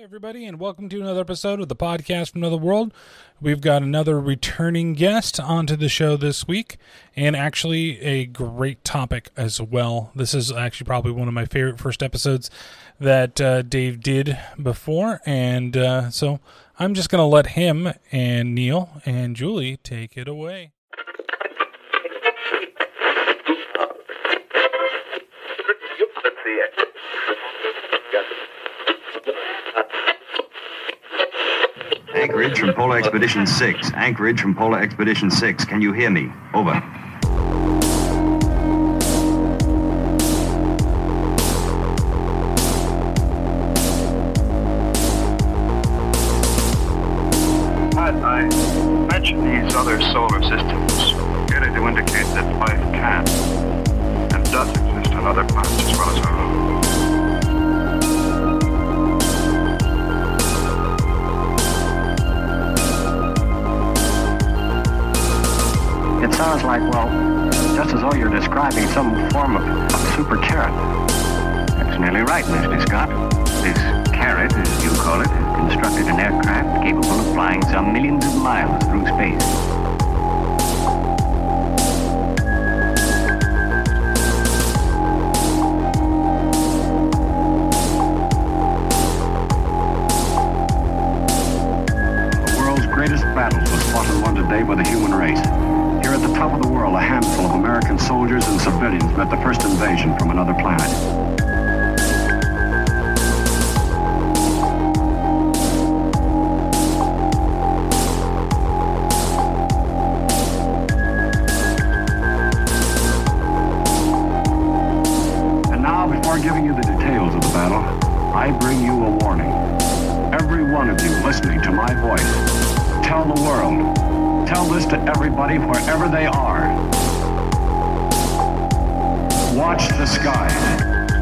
Everybody, and welcome to another episode of the podcast from Another World. We've got another returning guest onto the show this week, and actually a great topic as well. This is actually probably one of my favorite first episodes that Dave did before, and so I'm just going to let him and Neil and Julie take it away. Anchorage from Polar Expedition 6. Anchorage from Polar Expedition 6. Can you hear me? Over. I mentioned these other solar systems merely to indicate that life can and does exist on other planets as well as our own. It sounds like, well, just as though you're describing some form of super carrot. That's nearly right, Mr. Scott. This carrot, as you call it, is constructed an aircraft capable of flying some millions of miles through space. The world's greatest battles was fought and won today by the human race. Here at the top of the world, a handful of American soldiers and civilians met the first invasion from another planet. And now, before giving you the details of the battle, I bring you a warning. Every one of you listening to my voice, tell the world. Tell this to everybody wherever they are. Watch the skies.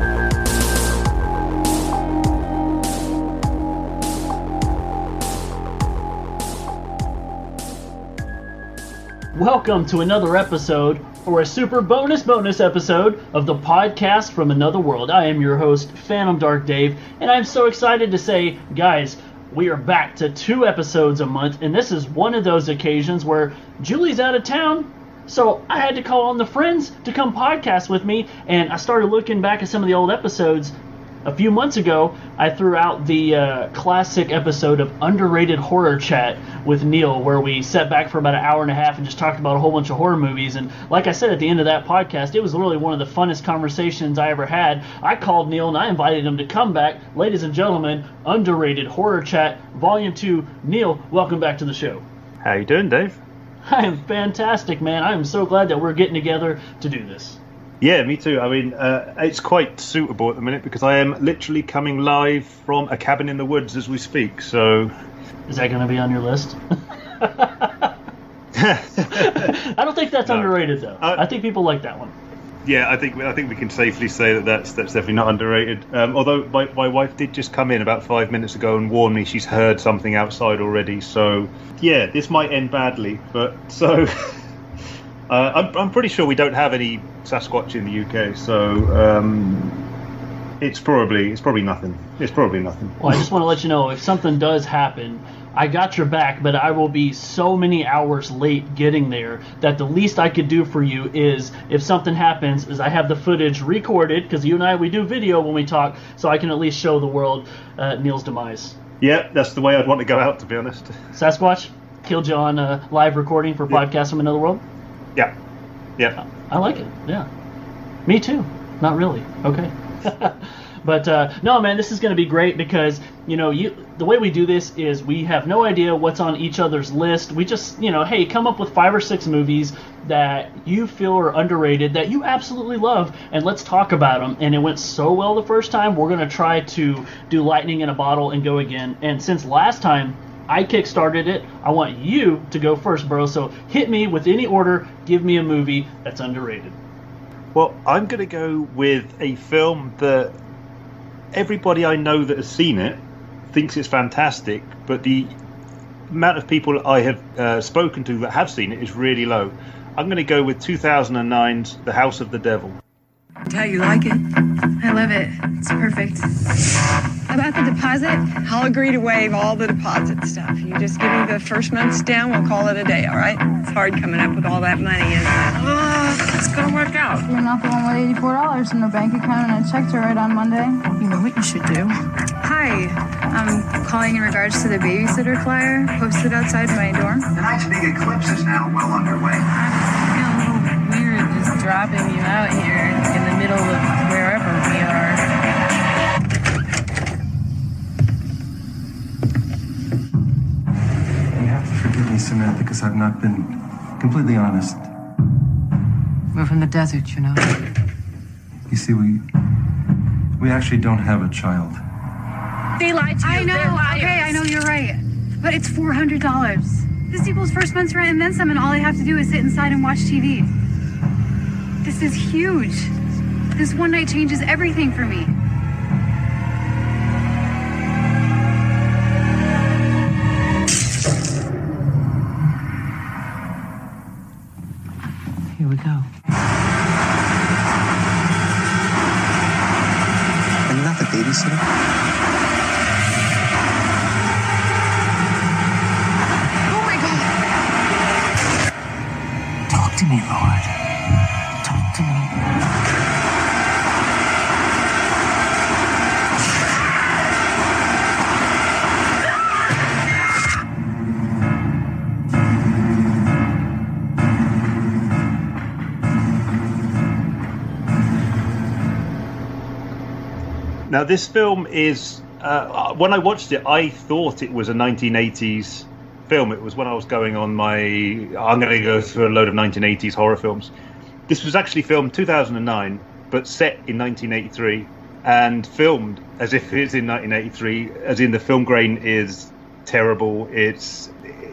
Welcome to another episode, or a super bonus episode of the podcast from Another World. I am your host, Phantom Dark Dave, and I'm so excited to say, guys, we are back to 2 episodes a month, and this is one of those occasions where Julie's out of town, so I had to call on the friends to come podcast with me, and I started looking back at some of the old episodes. A few months ago, I threw out the classic episode of Underrated Horror Chat with Neil, where we sat back for about an hour and a half and just talked about a whole bunch of horror movies. And like I said at the end of that podcast, it was literally one of the funnest conversations I ever had. I called Neil and I invited him to come back. Ladies and gentlemen, Underrated Horror Chat, Volume 2. Neil, welcome back to the show. How you doing, Dave? I am fantastic, man. I am so glad that we're getting together to do this. Yeah, me too. I mean, it's quite suitable at the minute because I am literally coming live from a cabin in the woods as we speak, so... Is that going to be on your list? I don't think that's underrated, though. I think people like that one. Yeah, I think we can safely say that that's definitely not underrated. Although my wife did just come in about 5 minutes ago and warn me she's heard something outside already, so... Yeah, this might end badly, but so... I'm pretty sure we don't have any Sasquatch in the UK, so it's probably nothing. It's probably nothing. Well, I just want to let you know, if something does happen, I got your back, but I will be so many hours late getting there that the least I could do for you is, if something happens, is I have the footage recorded, because you and I, we do video when we talk, so I can at least show the world Neil's demise. Yeah, that's the way I'd want to go out, to be honest. Sasquatch killed you on live recording for Podcast from Another World? Yeah. I like it, yeah. Me too. Not really. Okay. But, no, man, this is going to be great because, you know, the way we do this is we have no idea what's on each other's list. We just, you know, hey, come up with 5 or 6 movies that you feel are underrated, that you absolutely love, and let's talk about them. And it went so well the first time, we're going to try to do lightning in a bottle and go again. And since last time I kickstarted it, I want you to go first, bro. So hit me with any order. Give me a movie that's underrated. Well, I'm going to go with a film that everybody I know that has seen it thinks it's fantastic, but the amount of people I have spoken to that have seen it is really low. I'm going to go with 2009's The House of the Devil. How you like it? I love it. It's perfect. About the deposit, I'll agree to waive all the deposit stuff. You just give me the first month's down, we'll call it a day, all right? It's hard coming up with all that money, isn't it? It's gonna work out. You're not the one with $84 in the bank account, and I checked it right on Monday. You know what you should do? Hi, I'm calling in regards to the babysitter flyer posted outside my dorm. The night's big eclipse is now well underway. I feel a little weird just dropping you out here in the middle of wherever we are. You have to forgive me, Samantha, because I've not been completely honest. We're from the desert, you know. You see, we actually don't have a child. They lied to you. I know, They're liars. okay, I know you're right. But it's $400. This equals first month's rent and then some, and all I have to do is sit inside and watch TV. This is huge. This one night changes everything for me. Here we go. Are you not the babysitter? Talk to me, Lord. Talk to me. Now, this film is, when I watched it, I thought it was a 1980s film. It was when I was going on I'm going to go through a load of 1980s horror films. This was actually filmed 2009, but set in 1983, and filmed as if it's in 1983, as in the film grain is terrible. It's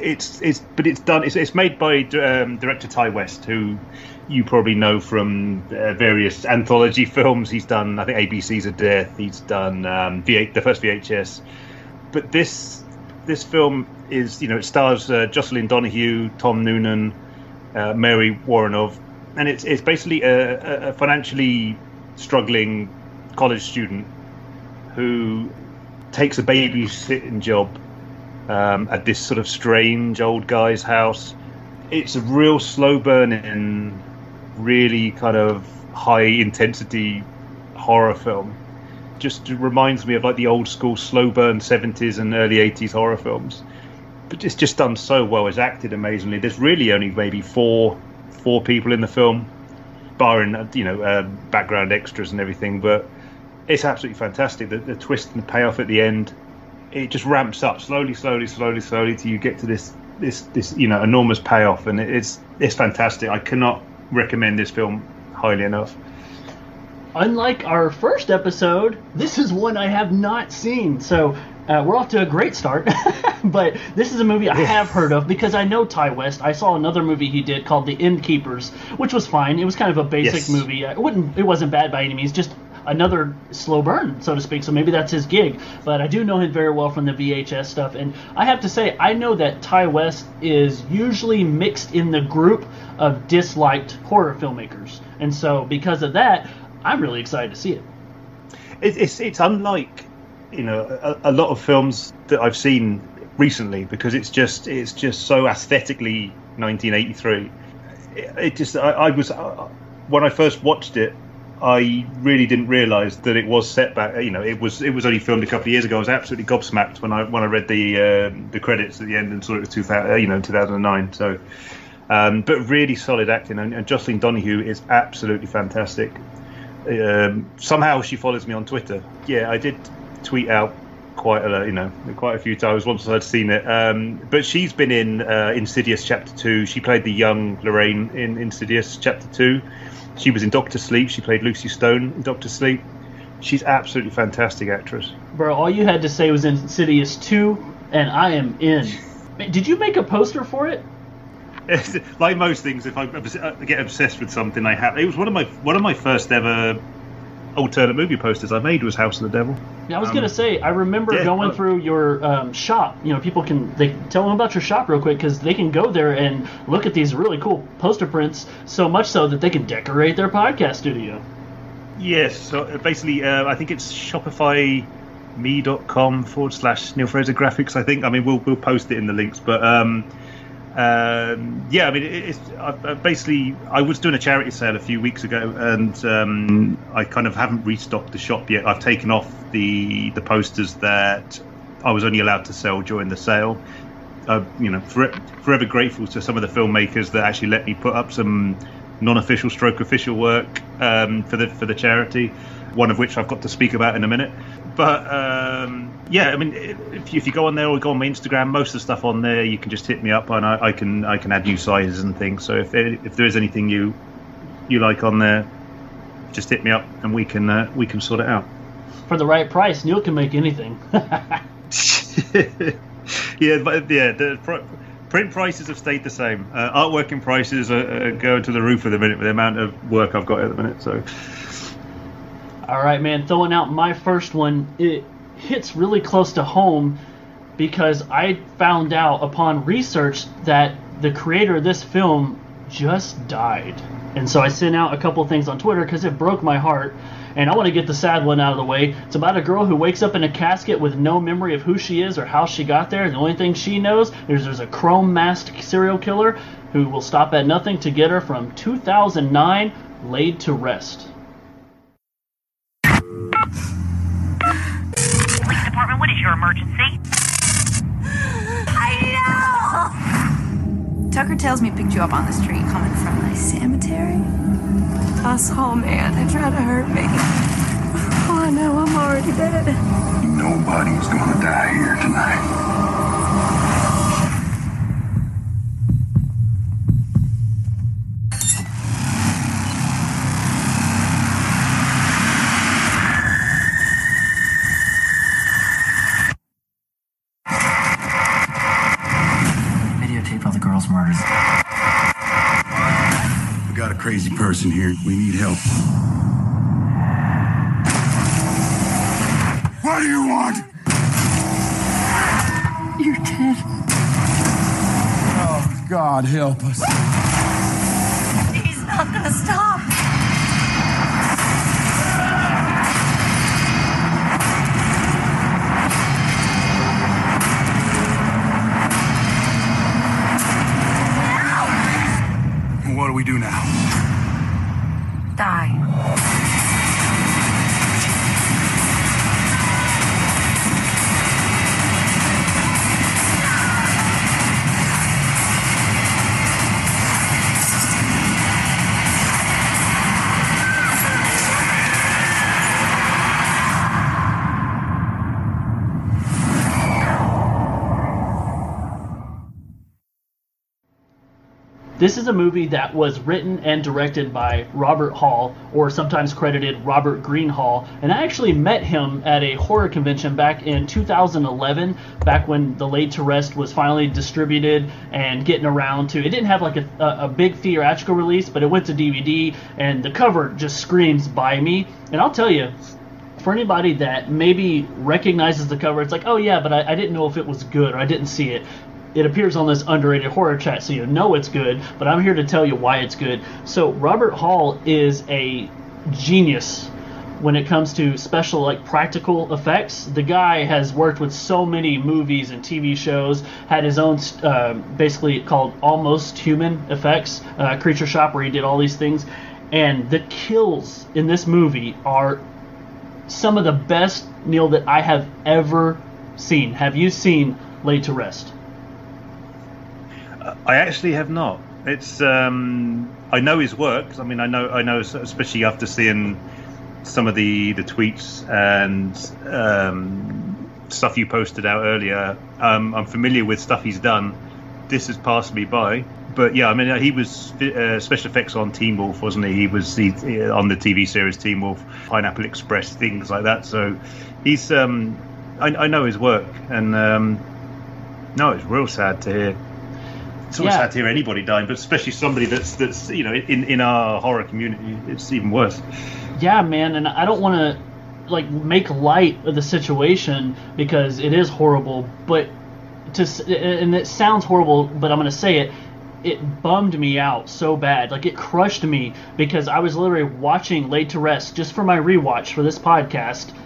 made by director Ty West, who you probably know from various anthology films. He's done, I think, ABC's of Death. He's done the first VHS. But this film is, it stars Jocelyn Donahue, Tom Noonan, Mary Woronov, and it's basically a financially struggling college student who takes a babysitting job at this sort of strange old guy's house. It's a real slow burning, really kind of high intensity horror film. Just reminds me of like the old school slow burn 70s and early 80s horror films. But it's just done so well. It's acted amazingly. There's really only maybe four people in the film, barring background extras and everything. But it's absolutely fantastic. The twist and the payoff at the end, it just ramps up slowly till you get to this enormous payoff, and it's fantastic. I cannot recommend this film highly enough. Unlike our first episode, this is one I have not seen, so we're off to a great start. But this is a movie I have heard of because I know Ty West. I saw another movie he did called The Innkeepers, which was fine. It was kind of a basic movie. It wasn't bad by any means, just another slow burn, so to speak, so maybe that's his gig. But I do know him very well from the VHS stuff, and I have to say, I know that Ty West is usually mixed in the group of disliked horror filmmakers, and so because of that, I'm really excited to see it. It's unlike a lot of films that I've seen recently, because it's just so aesthetically 1983. When I first watched it, I really didn't realise that it was set back. It was only filmed a couple of years ago. I was absolutely gobsmacked when I read the credits at the end and saw it was 2009. So, but really solid acting, and Jocelyn Donahue is absolutely fantastic. Somehow she follows me on Twitter. Yeah, I did tweet out quite a few times once I'd seen it. But she's been in Insidious Chapter 2. She played the young Lorraine in Insidious Chapter 2. She was in Doctor Sleep. She played Lucy Stone in Doctor Sleep. She's absolutely fantastic actress. Bro, all you had to say was Insidious 2, and I am in. Did you make a poster for it? Like most things, if I get obsessed with something, I have. It was one of my first ever alternate movie posters I made was House of the Devil. Yeah, I was gonna say, I remember going through your shop. People they tell them about your shop real quick, because they can go there and look at these really cool poster prints, so much so that they can decorate their podcast studio. Yes, so basically, I think it's Shopify me.com/Neil Fraser Graphics, I think. I mean, we'll post it in the links, but yeah, I mean, basically, I was doing a charity sale a few weeks ago, and I kind of haven't restocked the shop yet. I've taken off the posters that I was only allowed to sell during the sale. Forever grateful to some of the filmmakers that actually let me put up some non-official stroke official work for the charity, one of which I've got to speak about in a minute. But yeah, I mean, if you go on there or go on my Instagram, most of the stuff on there, you can just hit me up, and I can add new sizes and things. So if there is anything you like on there, just hit me up and we can sort it out. For the right price, Neil can make anything. The print prices have stayed the same. Artworking prices are going to the roof at the minute with the amount of work I've got at the minute. So. All right, man, throwing out my first one, it hits really close to home because I found out upon research that the creator of this film just died. And so I sent out a couple things on Twitter because it broke my heart. And I want to get the sad one out of the way. It's about a girl who wakes up in a casket with no memory of who she is or how she got there. The only thing she knows is there's a chrome-masked serial killer who will stop at nothing to get her from 2009 laid to rest. Police department, what is your emergency? I know! Tucker tells me he picked you up on the street coming from the cemetery. I saw a man that tried to hurt me. Oh, I know, I'm already dead. Nobody's gonna die here tonight. Videotape all the girls' murders. We got a crazy person here. We need help. What do you want? You're dead. Oh, God, help us. He's not gonna stop. What do we do now? Die. This is a movie that was written and directed by Robert Hall, or sometimes credited Robert Greenhall, and I actually met him at a horror convention back in 2011, back when The Laid to Rest was finally distributed and getting around to, it didn't have like a big theatrical release, but it went to DVD, and the cover just screams "Buy Me." And I'll tell you, for anybody that maybe recognizes the cover, it's like, oh yeah, but I didn't know if it was good, or I didn't see it. It appears on this underrated horror chat, so you know it's good, but I'm here to tell you why it's good. So Robert Hall is a genius when it comes to special, like, practical effects. The guy has worked with so many movies and TV shows, had his own basically called Almost Human Effects, Creature Shop, where he did all these things. And the kills in this movie are some of the best, Neil, that I have ever seen. Have you seen Laid to Rest? I actually have not. It's I know his work. I mean, I know, especially after seeing some of the tweets and stuff you posted out earlier. I'm familiar with stuff he's done. This has passed me by, but yeah, I mean, he was special effects on Teen Wolf, wasn't he? He was on the TV series Teen Wolf, Pineapple Express, things like that. So he's I know his work, and no, it's real sad to hear. It's always sad to hear anybody dying, but especially somebody that's you know, in our horror community, it's even worse. Yeah, man, and I don't want to like make light of the situation because it is horrible, but and it sounds horrible, but I'm going to say it. It bummed me out so bad, like it crushed me, because I was literally watching Laid to Rest just for my rewatch for this podcast,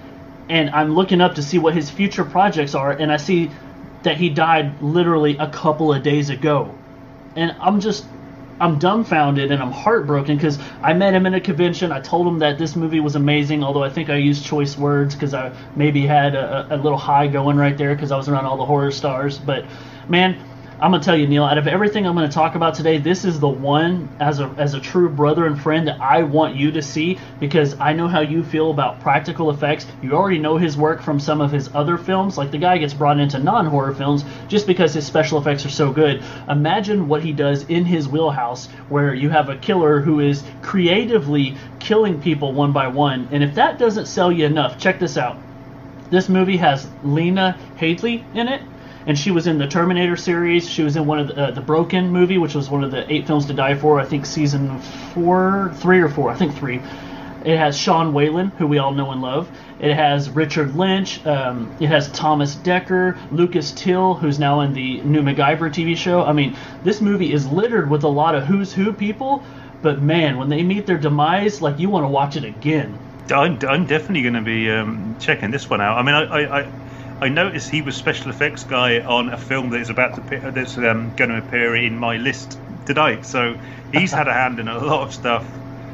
and I'm looking up to see what his future projects are, and I see that he died literally a couple of days ago. And I'm dumbfounded and I'm heartbroken because I met him in a convention. I told him that this movie was amazing, although I think I used choice words because I maybe had a little high going right there because I was around all the horror stars. But, man, I'm going to tell you, Neil, out of everything I'm going to talk about today, this is the one, as a true brother and friend, that I want you to see, because I know how you feel about practical effects. You already know his work from some of his other films. Like, the guy gets brought into non-horror films just because his special effects are so good. Imagine what he does in his wheelhouse, where you have a killer who is creatively killing people one by one. And if that doesn't sell you enough, check this out. This movie has Lena Headey in it. And she was in the Terminator series. She was in one of the Broken movie, which was one of the 8 films to die for. I think season 3 or 4. I think 3. It has Sean Whalen, who we all know and love. It has Richard Lynch. It has Thomas Dekker, Lucas Till, who's now in the new MacGyver TV show. I mean, this movie is littered with a lot of who's who people. But man, when they meet their demise, like, you want to watch it again. I'm definitely going to be checking this one out. I mean, I noticed he was special effects guy on a film that is going to appear in my list tonight. So he's had a hand in a lot of stuff.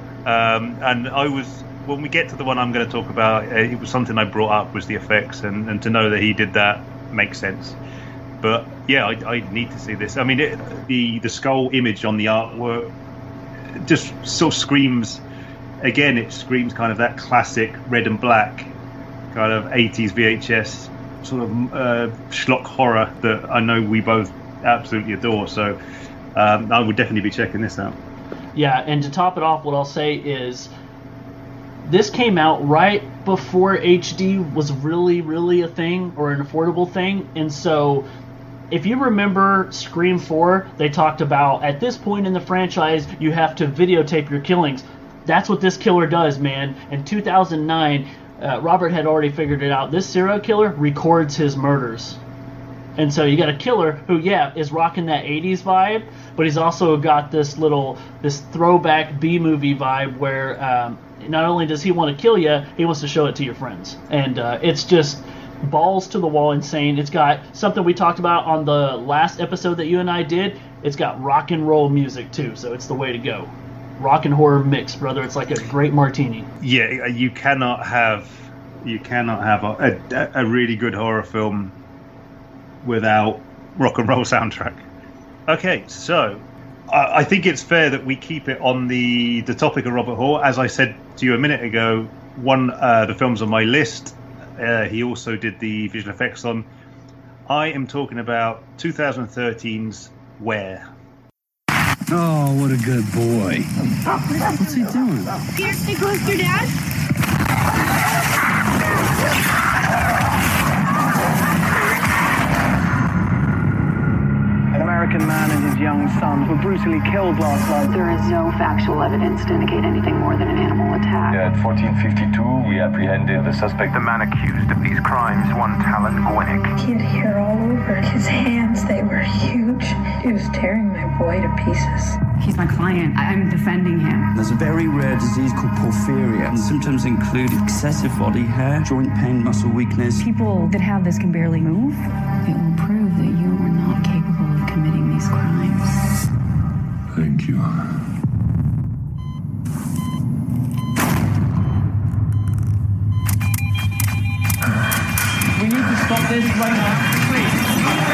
And when we get to the one I'm going to talk about, it was something I brought up, was the effects, and to know that he did that makes sense. But yeah, I need to see this. I mean, the skull image on the artwork just sort of screams. Again, it screams kind of that classic red and black kind of 80s VHS sort of schlock horror that I know we both absolutely adore. So I would definitely be checking this out. Yeah, and to top it off, what I'll say is this came out right before HD was really, really a thing, or an affordable thing. And so if you remember Scream 4, they talked about, at this point in the franchise, you have to videotape your killings. That's what this killer does, man. In 2009, Robert had already figured it out. This serial killer records his murders. And so you got a killer who, is rocking that 80s vibe, but he's also got this throwback B-movie vibe where not only does he want to kill you, he wants to show it to your friends. And it's just balls to the wall insane. It's got something we talked about on the last episode that you and I did. It's got rock and roll music too, so it's the way to go. Rock and horror mix, brother. It's like a great martini. Yeah, you cannot have a really good horror film without rock and roll soundtrack. Okay, so I think it's fair that we keep it on the topic of Robert Hall. As I said to you a minute ago, the films on my list, he also did the visual effects on. I am talking about 2013's Where. Oh, what a good boy. What's he doing? Here, stay close to your dad. An American man and his young son were brutally killed last night. There is no factual evidence to indicate anything more than an animal attack. At 1452, we apprehended the suspect. The man accused of these crimes, one Talon Gwynnick. He had hair all over his hands. They were huge. He was tearing my boy to pieces. He's my client. I'm defending him. There's a very rare disease called porphyria. And the symptoms include excessive body hair, joint pain, muscle weakness. People that have this can barely move. It will prove that you are not capable of committing these crimes. Thank you. We need to stop this right now, please.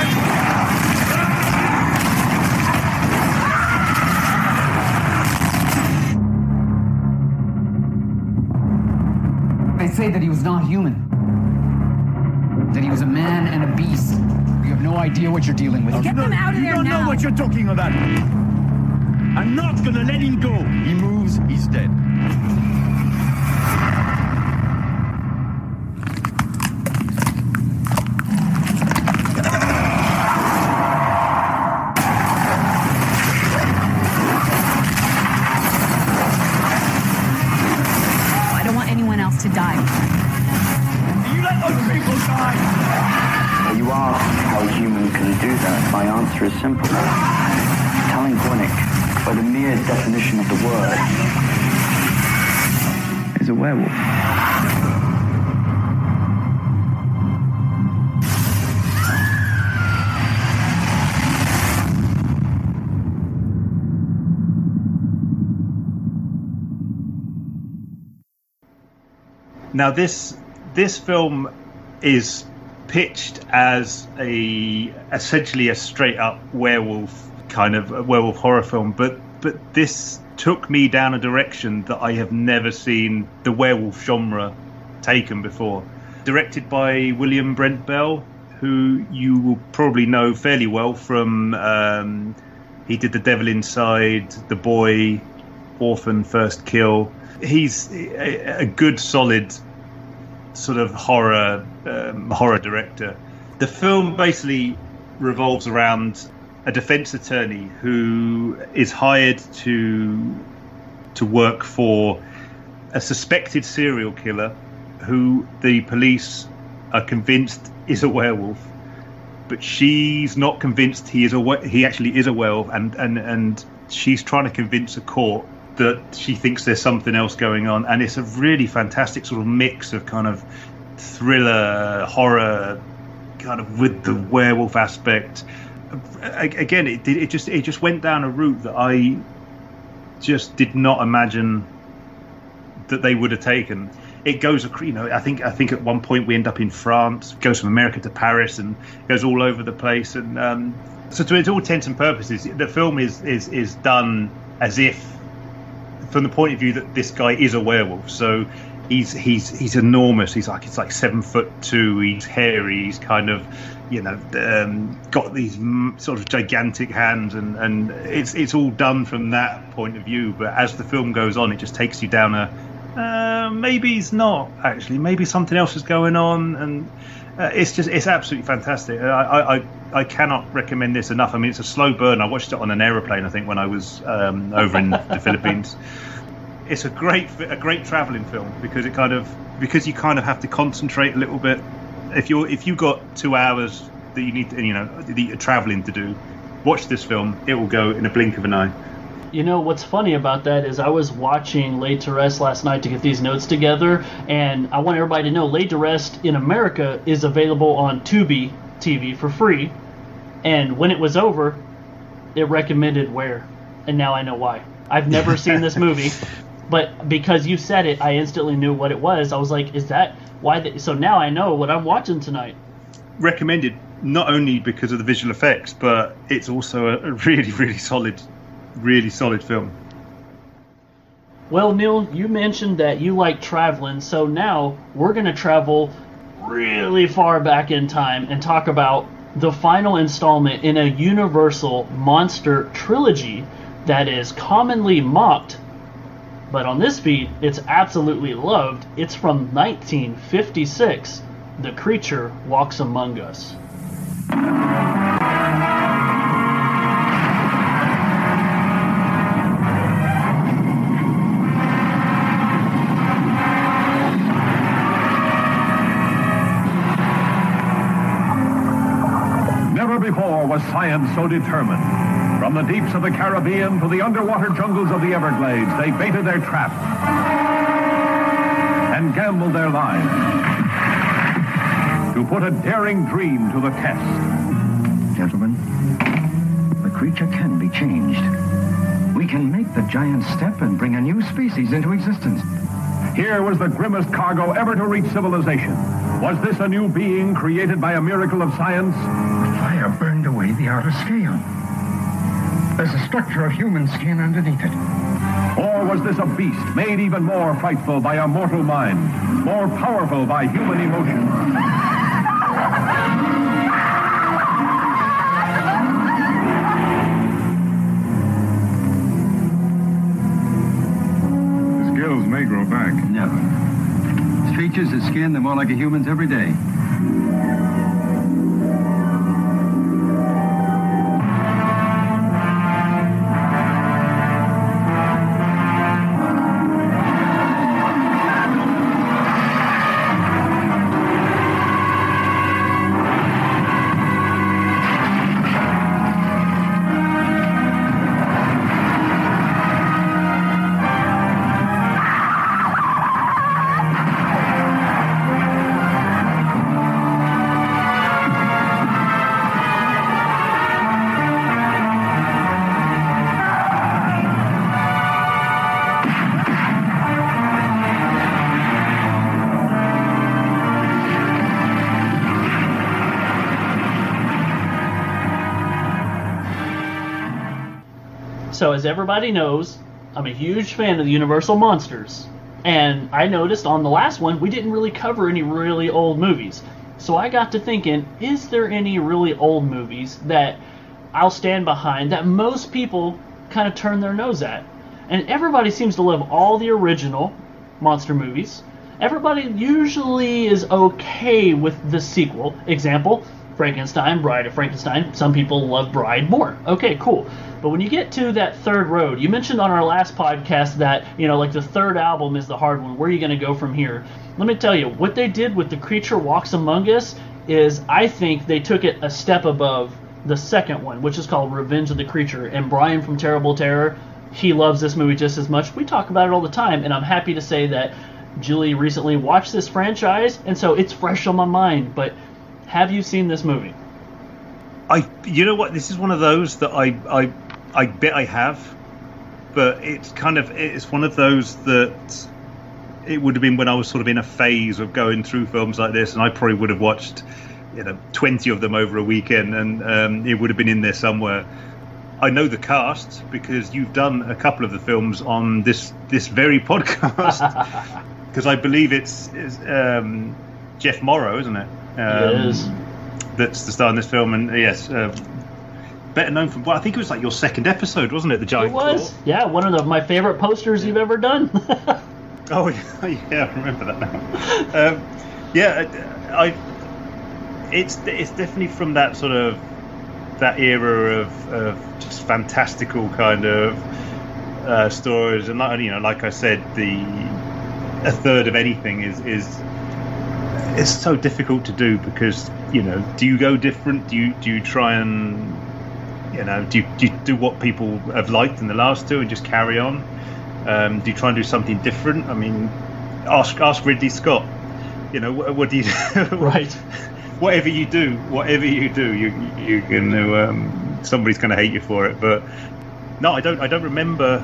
They say that he was not human. That he was a man and a beast. You have no idea what you're dealing with. Get them out of there now. You don't know what you're talking about. I'm not gonna let him go. He moves, he's dead. To die. You let those people die! You ask how a human can do that. My answer is simple. Talon Gwynnick, by the mere definition of the word, is a werewolf. Now, this film is pitched as essentially a straight up werewolf kind of a werewolf horror film, but this took me down a direction that I have never seen the werewolf genre taken before. Directed by William Brent Bell, who you will probably know fairly well from he did The Devil Inside, The Boy, Orphan, First Kill. He's a good, solid sort of horror director. The film basically revolves around a defense attorney who is hired to work for a suspected serial killer who the police are convinced is a werewolf, but she's not convinced he actually is a werewolf, and she's trying to convince a court that she thinks there's something else going on. And it's a really fantastic sort of mix of kind of thriller, horror, kind of with the werewolf aspect. Again, it just went down a route that I just did not imagine that they would have taken. It goes, I think at one point we end up in France, goes from America to Paris, and goes all over the place. And so, to all intents and purposes, the film is done as if, from the point of view that this guy is a werewolf. So he's enormous. It's like 7'2". He's hairy. He's kind of, got these sort of gigantic hands, and it's all done from that point of view. But as the film goes on, it just takes you down maybe he's not actually. Maybe something else is going on, and it's absolutely fantastic. I cannot recommend this enough. I mean, it's a slow burn. I watched it on an aeroplane, I think, when I was over in the Philippines. It's a great traveling film because you kind of have to concentrate a little bit. If you got 2 hours that you need, that you're traveling to do, watch this film. It will go in a blink of an eye. What's funny about that is I was watching Laid to Rest last night to get these notes together, and I want everybody to know Laid to Rest in America is available on Tubi TV for free, and when it was over, it recommended Where, and now I know why. I've never seen this movie, but because you said it, I instantly knew what it was. I was like, is that why? So now I know what I'm watching tonight. Recommended not only because of the visual effects, but it's also a really, really solid film. Well, Neil, you mentioned that you like traveling, so now we're going to travel really far back in time and talk about the final installment in a Universal monster trilogy that is commonly mocked, but on this feed, it's absolutely loved. It's from 1956, The Creature Walks Among Us. Before was science so determined. From the deeps of the Caribbean to the underwater jungles of the Everglades, they baited their traps and gambled their lives to put a daring dream to the test. Gentlemen, the creature can be changed. We can make the giant step and bring a new species into existence. Here was the grimmest cargo ever to reach civilization. Was this a new being created by a miracle of science? Fire burned away the outer scale. There's a structure of human skin underneath it. Or was this a beast made even more frightful by a mortal mind, more powerful by human emotion? The skills may grow back. Never. Features of skin, they're more like a human's every day. So as everybody knows, I'm a huge fan of the Universal Monsters. And I noticed on the last one, we didn't really cover any really old movies. So I got to thinking, is there any really old movies that I'll stand behind that most people kind of turn their nose at? And everybody seems to love all the original monster movies. Everybody usually is okay with the sequel. Example, Frankenstein, Bride of Frankenstein. Some people love Bride more. Okay, cool. But when you get to that third road, you mentioned on our last podcast that, like the third album is the hard one. Where are you going to go from here? Let me tell you, what they did with The Creature Walks Among Us is, I think they took it a step above the second one, which is called Revenge of the Creature. And Brian from Terrible Terror, he loves this movie just as much. We talk about it all the time, and I'm happy to say that Julie recently watched this franchise, and so it's fresh on my mind. But have you seen this movie? You know what? This is one of those that I bet I have, but it's one of those that it would have been when I was sort of in a phase of going through films like this, and I probably would have watched 20 of them over a weekend, and it would have been in there somewhere. I know the cast because you've done a couple of the films on this very podcast, because I believe it's Jeff Morrow, isn't it? It is. That's the star in this film, and yes, better known from, I think it was like your second episode, wasn't it? The Giant Claw? It was. Yeah, one of my favorite posters you've ever done. Oh yeah, I remember that now. It's definitely from that sort of that era of just fantastical kind of stories, and like I said, a third of anything is it's so difficult to do, because do you go different? Do you try and do you do what people have liked in the last two and just carry on? Do you try and do something different? I mean, ask Ridley Scott. What do you do? Right. Whatever you do, you can. Somebody's going to hate you for it. But no, I don't remember.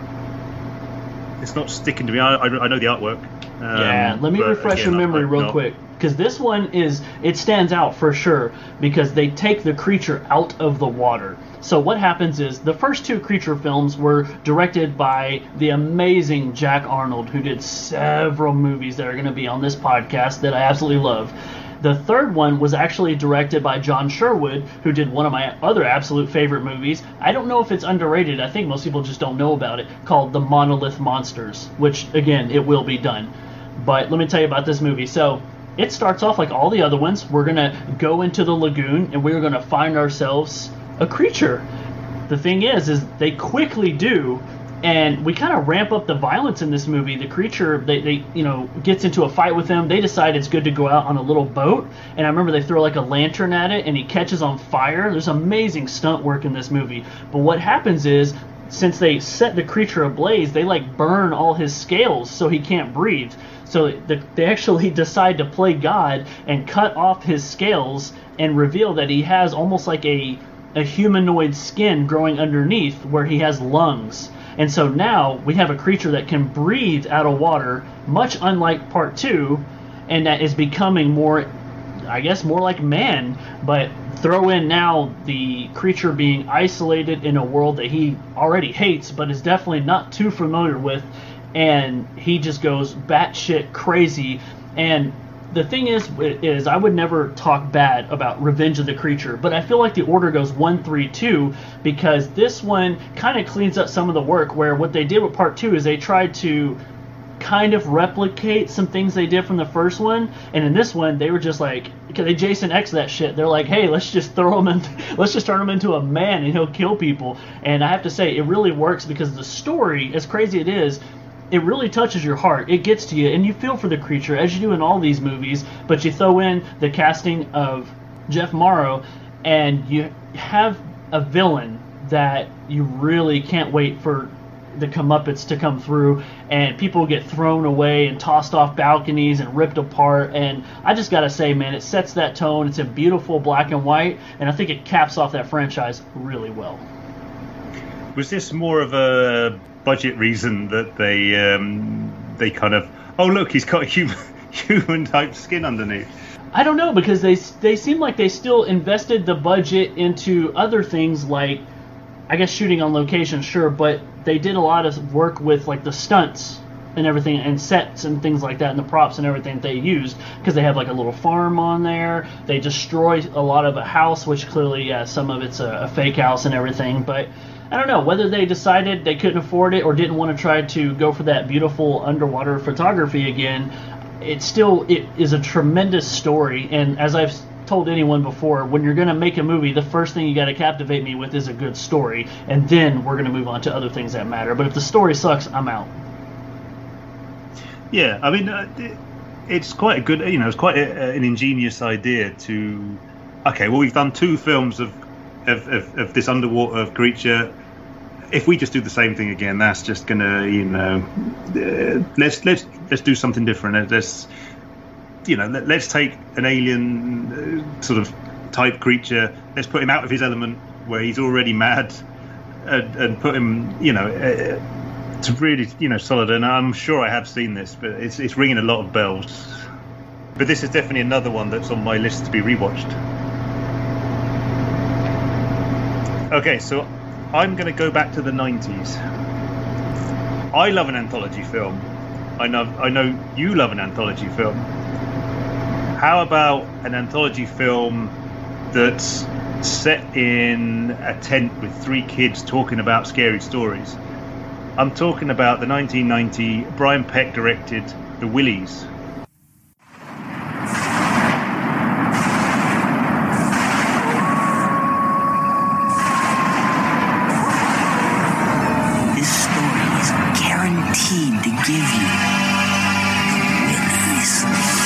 It's not sticking to me. I know the artwork. Let me refresh your memory real quick, because this one it stands out for sure because they take the creature out of the water. So what happens is the first two Creature films were directed by the amazing Jack Arnold, who did several movies that are going to be on this podcast that I absolutely love. The third one was actually directed by John Sherwood, who did one of my other absolute favorite movies. I don't know if it's underrated. I think most people just don't know about it, called The Monolith Monsters, which, again, it will be done. But let me tell you about this movie. So it starts off like all the other ones. We're going to go into the lagoon, and we're going to find ourselves a creature. The thing is they quickly do, and we kind of ramp up the violence in this movie. The creature, they gets into a fight with them. They decide it's good to go out on a little boat, and I remember they throw like a lantern at it, and he catches on fire. There's amazing stunt work in this movie. But what happens is, since they set the creature ablaze, they like burn all his scales so he can't breathe. So they actually decide to play God and cut off his scales and reveal that he has almost like a humanoid skin growing underneath where he has lungs. And so now we have a creature that can breathe out of water, much unlike part 2, and that is becoming more like man. But throw in now the creature being isolated in a world that he already hates, but is definitely not too familiar with, and he just goes batshit crazy. And the thing is I would never talk bad about Revenge of the Creature, but I feel like the order goes 1, 3, 2, because this one kind of cleans up some of the work, where what they did with part 2 is they tried to kind of replicate some things they did from the first one, and in this one they were just like, they Jason X that shit. They're like, hey, let's just turn him into a man and he'll kill people. And I have to say, it really works, because the story, as crazy it is, it really touches your heart. It gets to you, and you feel for the creature, as you do in all these movies, but you throw in the casting of Jeff Morrow, and you have a villain that you really can't wait for the comeuppance to come through, and people get thrown away and tossed off balconies and ripped apart. And I just gotta say, man, it sets that tone. It's a beautiful black and white, and I think it caps off that franchise really well. Was this more of a budget reason that they kind of, oh look, he's got a human type skin underneath? I don't know, because they seem like they still invested the budget into other things like I guess shooting on location, sure, but they did a lot of work with like the stunts and everything, and sets and things like that, and the props and everything they used, because they have like a little farm on there. They destroy a lot of a house, which clearly, yeah, some of it's a fake house and everything. But I don't know whether they decided they couldn't afford it or didn't want to try to go for that beautiful underwater photography again. It is a tremendous story, and as I've told anyone before, when you're going to make a movie, the first thing you got to captivate me with is a good story, and then we're going to move on to other things that matter. But if the story sucks, I'm out. Yeah, I mean, it's quite a good, it's quite an ingenious idea to. Okay, well, we've done 2 films of this underwater creature. If we just do the same thing again, that's just gonna, let's do something different. Let's take an alien sort of type creature. Let's put him out of his element where he's already mad, and put him, it's really, solid, and I'm sure I have seen this, but it's ringing a lot of bells. But this is definitely another one that's on my list to be rewatched. Okay, so I'm going to go back to the 90s. I love an anthology film. I know you love an anthology film. How about an anthology film that's set in a tent with 3 kids talking about scary stories? I'm talking about the 1990 Brian Peck directed The Willies. This story is guaranteed to give you willies.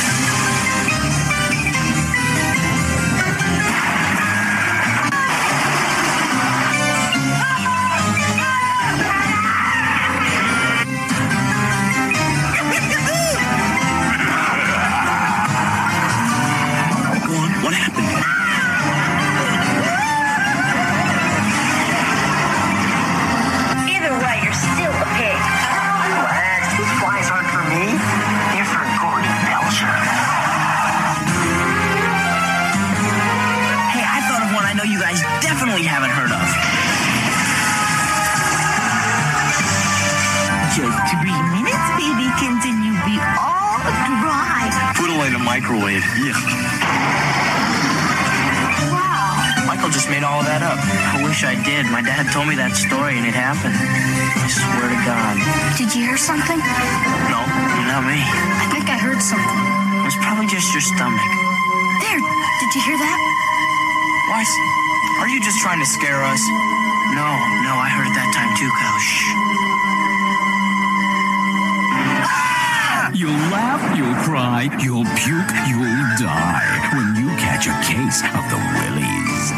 Haven't heard of. Just 3 minutes, baby, can you be all dry? Put it in a microwave. Yeah. Wow. Michael just made all of that up. I wish I did. My dad told me that story and it happened. I swear to God. Did you hear something? No, not me. I think I heard something. It was probably just your stomach. There, did you hear that? Why? Are you just trying to scare us? No, I heard it that time too, Kyle. Shh. You'll laugh, you'll cry, you'll puke, you'll die when you catch a case of the willies.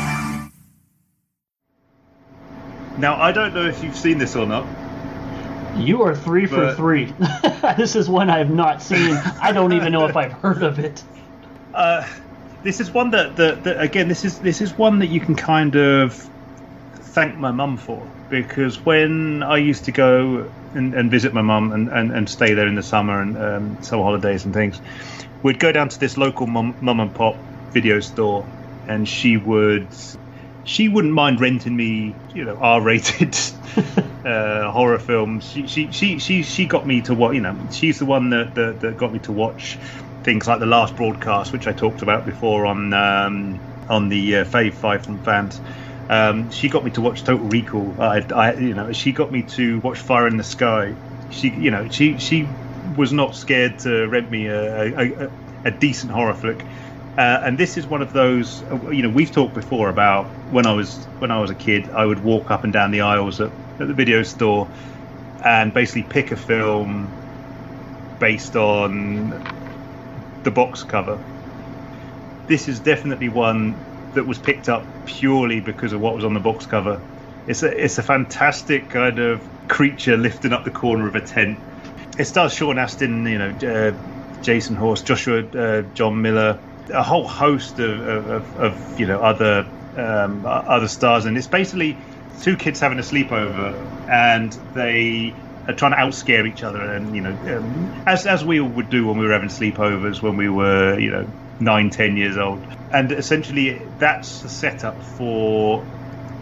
Now, I don't know if you've seen this or not. You are 3 for 3. This is one I have not seen. I don't even know if I've heard of it. This is one that again, this is one that you can kind of thank my mum for, because when I used to go and visit my mum and stay there in the summer and summer holidays and things, we'd go down to this local mum and pop video store, and she wouldn't mind renting me, R-rated horror films. She got me to watch. She's the one that got me to watch things like The Last Broadcast, which I talked about before on the Fave 5 from fans. She got me to watch Total Recall. She got me to watch Fire in the Sky. She was not scared to rent me a decent horror flick. And this is one of those. We've talked before about when I was a kid, I would walk up and down the aisles at the video store and basically pick a film based on the box cover. This is definitely one that was picked up purely because of what was on the box cover. It's a fantastic kind of creature lifting up the corner of a tent. It stars Sean Astin, Jason Horst, Joshua John Miller, a whole host of other stars, and it's basically 2 kids having a sleepover, and they are trying to outscare each other, and as we all would do when we were having sleepovers when we were 9-10 years old. And essentially that's the setup for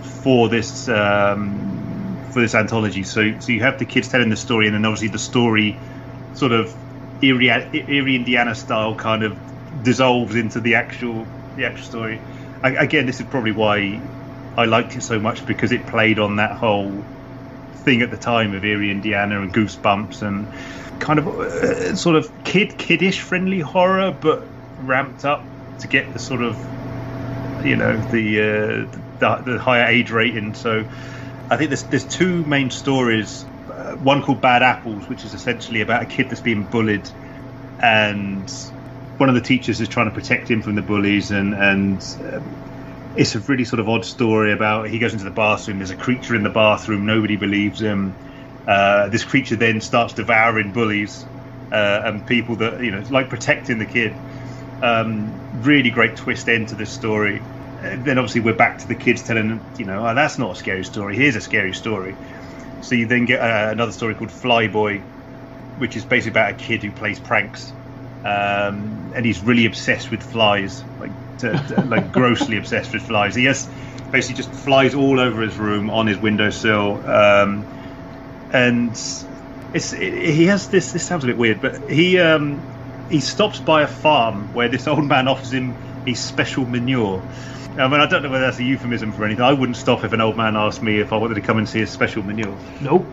for this anthology. So you have the kids telling the story, and then obviously the story sort of Erie, Indiana style kind of dissolves into the actual story. Again, this is probably why I liked it so much, because it played on that whole thing at the time of Erie, Indiana, and Goosebumps, and kind of sort of kiddish friendly horror, but ramped up to get the sort of, you know, the higher age rating. So I think there's two main stories. One called Bad Apples, which is essentially about a kid that's being bullied, and one of the teachers is trying to protect him from the bullies, and it's a really sort of odd story about, he goes into the bathroom, there's a creature in the bathroom, nobody believes him. This creature then starts devouring bullies and people that, you know, it's like protecting the kid. Really great twist end to this story. Then obviously we're back to the kids telling them, you know, oh, that's not a scary story, here's a scary story. So you then get another story called Flyboy, which is basically about a kid who plays pranks, and he's really obsessed with flies, like grossly obsessed with flies. He has basically just flies all over his room, on his windowsill, and he has this. This sounds a bit weird, but he stops by a farm where this old man offers him his special manure. I mean, I don't know whether that's a euphemism for anything. I wouldn't stop if an old man asked me if I wanted to come and see his special manure. Nope.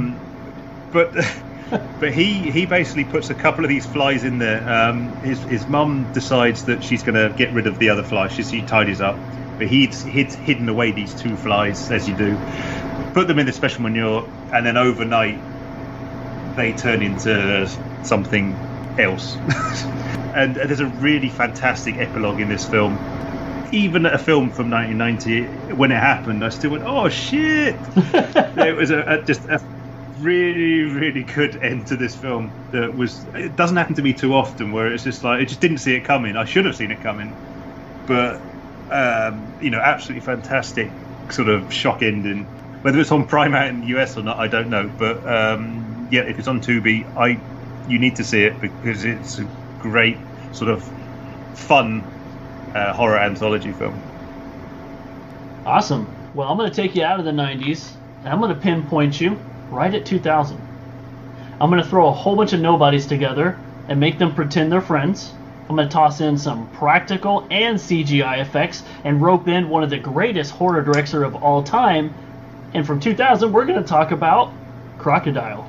But he basically puts a couple of these flies in there. His mum decides that she's going to get rid of the other flies. She tidies up, but he's hidden away these two flies, as you do. Put them in the special manure, and then overnight they turn into something else. And there's a really fantastic epilogue in this film. Even a film from 1990, when it happened, I still went, "Oh shit!" It was just a really, really good end to this film. It doesn't happen to me too often, where it's just like, I just didn't see it coming. I should have seen it coming, but you know, absolutely fantastic sort of shock ending. Whether it's on Prime out in the US or not, I don't know. But yeah, if it's on Tubi, you need to see it, because it's a great sort of fun horror anthology film. Awesome. Well, I'm going to take you out of the 90s, and I'm going to pinpoint you right at 2000. I'm going to throw a whole bunch of nobodies together and make them pretend they're friends. I'm going to toss in some practical and CGI effects and rope in one of the greatest horror directors of all time. And from 2000, we're going to talk about Crocodile.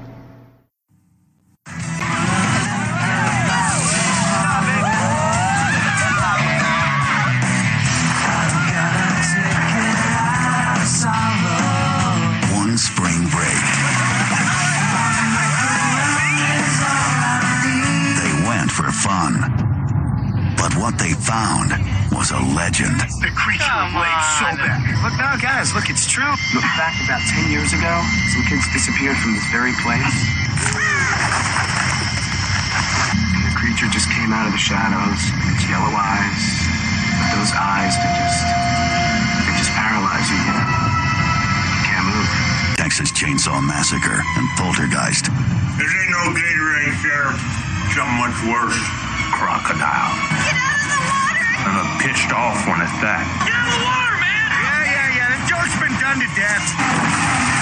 Spring break. They went for fun, but what they found was a legend. The creature played so bad. Look now, guys, look, it's true. Look back about 10 years ago, some kids disappeared from this very place. And the creature just came out of the shadows, its yellow eyes. But those eyes, they just paralyze you. Texas Chainsaw Massacre and Poltergeist. This ain't no Gatorade, Sheriff. Something much worse. Crocodile. Get out of the water! And a pissed off one at that. Get out of the water, man! Yeah. The joke's been done to death.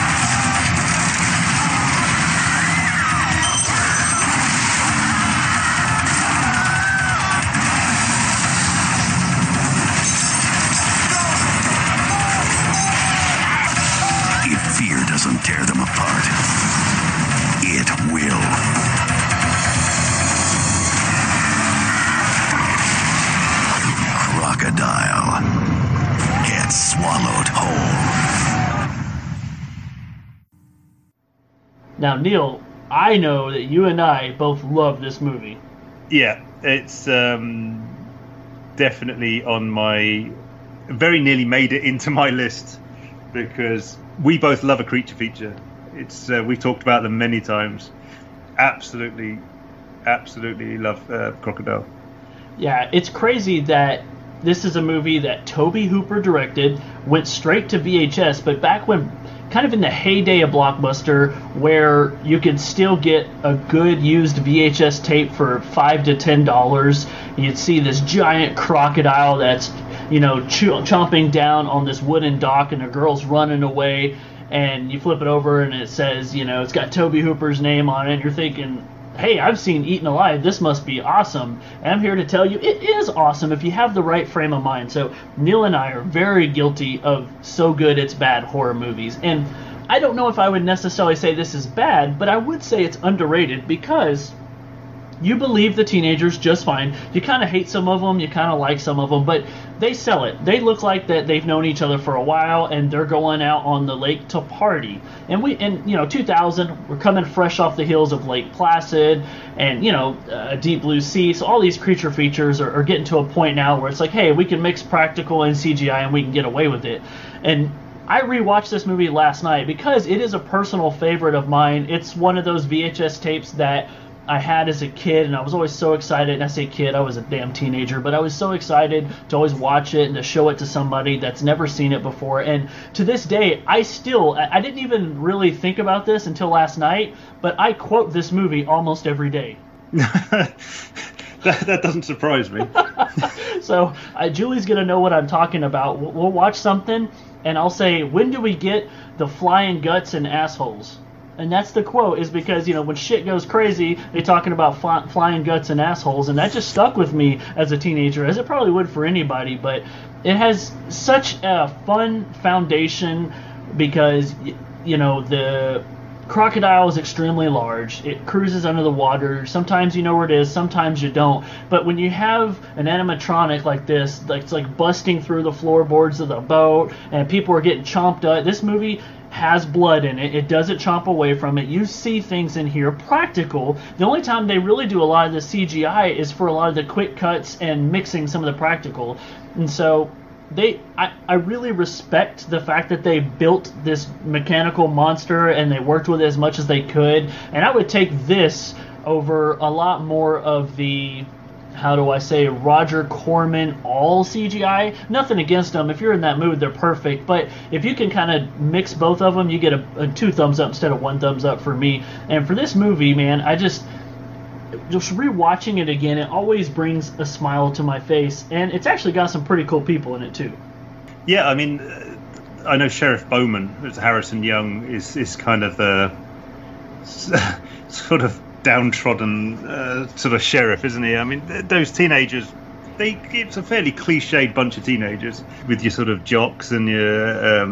Fear doesn't tear them apart. It will. Crocodile gets swallowed whole. Now, Neil, I know that you and I both love this movie. Yeah, it's definitely on my... Very nearly made it into my list, because we both love a creature feature. It's we've talked about them many times. Absolutely love Crocodile. Yeah, it's crazy that this is a movie that Tobe Hooper directed, went straight to VHS, but back when, kind of in the heyday of Blockbuster, where you could still get a good used VHS tape for $5 to $10, you'd see this giant crocodile that's chomping down on this wooden dock, and a girl's running away, and you flip it over and it says, it's got Tobe Hooper's name on it, and you're thinking, hey, I've seen Eaten Alive, this must be awesome. And I'm here to tell you, it is awesome if you have the right frame of mind. So Neil and I are very guilty of so good it's bad horror movies. And I don't know if I would necessarily say this is bad, but I would say it's underrated because you believe the teenagers just fine. You kind of hate some of them, you kind of like some of them, but they sell it. They look like that they've known each other for a while, and they're going out on the lake to party. And 2000, we're coming fresh off the heels of Lake Placid and, Deep Blue Sea. So all these creature features are getting to a point now where it's like, hey, we can mix practical and CGI and we can get away with it. And I rewatched this movie last night because it is a personal favorite of mine. It's one of those VHS tapes that I had as a kid, and I was always so excited. And I say kid, I was a damn teenager, but I was so excited to always watch it and to show it to somebody that's never seen it before. And to this day, I didn't even really think about this until last night, but I quote this movie almost every day. That doesn't surprise me. So Julie's going to know what I'm talking about. We'll watch something, and I'll say, when do we get the flying guts and assholes? And that's the quote, is because, when shit goes crazy, they're talking about flying guts and assholes, and that just stuck with me as a teenager, as it probably would for anybody. But it has such a fun foundation because, the crocodile is extremely large. It cruises under the water. Sometimes you know where it is, sometimes you don't. But when you have an animatronic like this, it's like busting through the floorboards of the boat, and people are getting chomped up, this movie has blood in it. It doesn't chomp away from it. You see things in here practical. The only time they really do a lot of the CGI is for a lot of the quick cuts and mixing some of the practical. And so I really respect the fact that they built this mechanical monster and they worked with it as much as they could. And I would take this over a lot more of the, Roger Corman all CGI. Nothing against them. If you're in that mood, they're perfect. But if you can kind of mix both of them, you get a 2 thumbs up instead of 1 thumbs up for me. And for this movie, man, just rewatching it again, it always brings a smile to my face. And it's actually got some pretty cool people in it, too. Yeah, I mean, I know Sheriff Bowman, as Harrison Young, is kind of the sort of downtrodden sort of sheriff, isn't he? I mean, those teenagers, it's a fairly cliched bunch of teenagers with your sort of jocks and your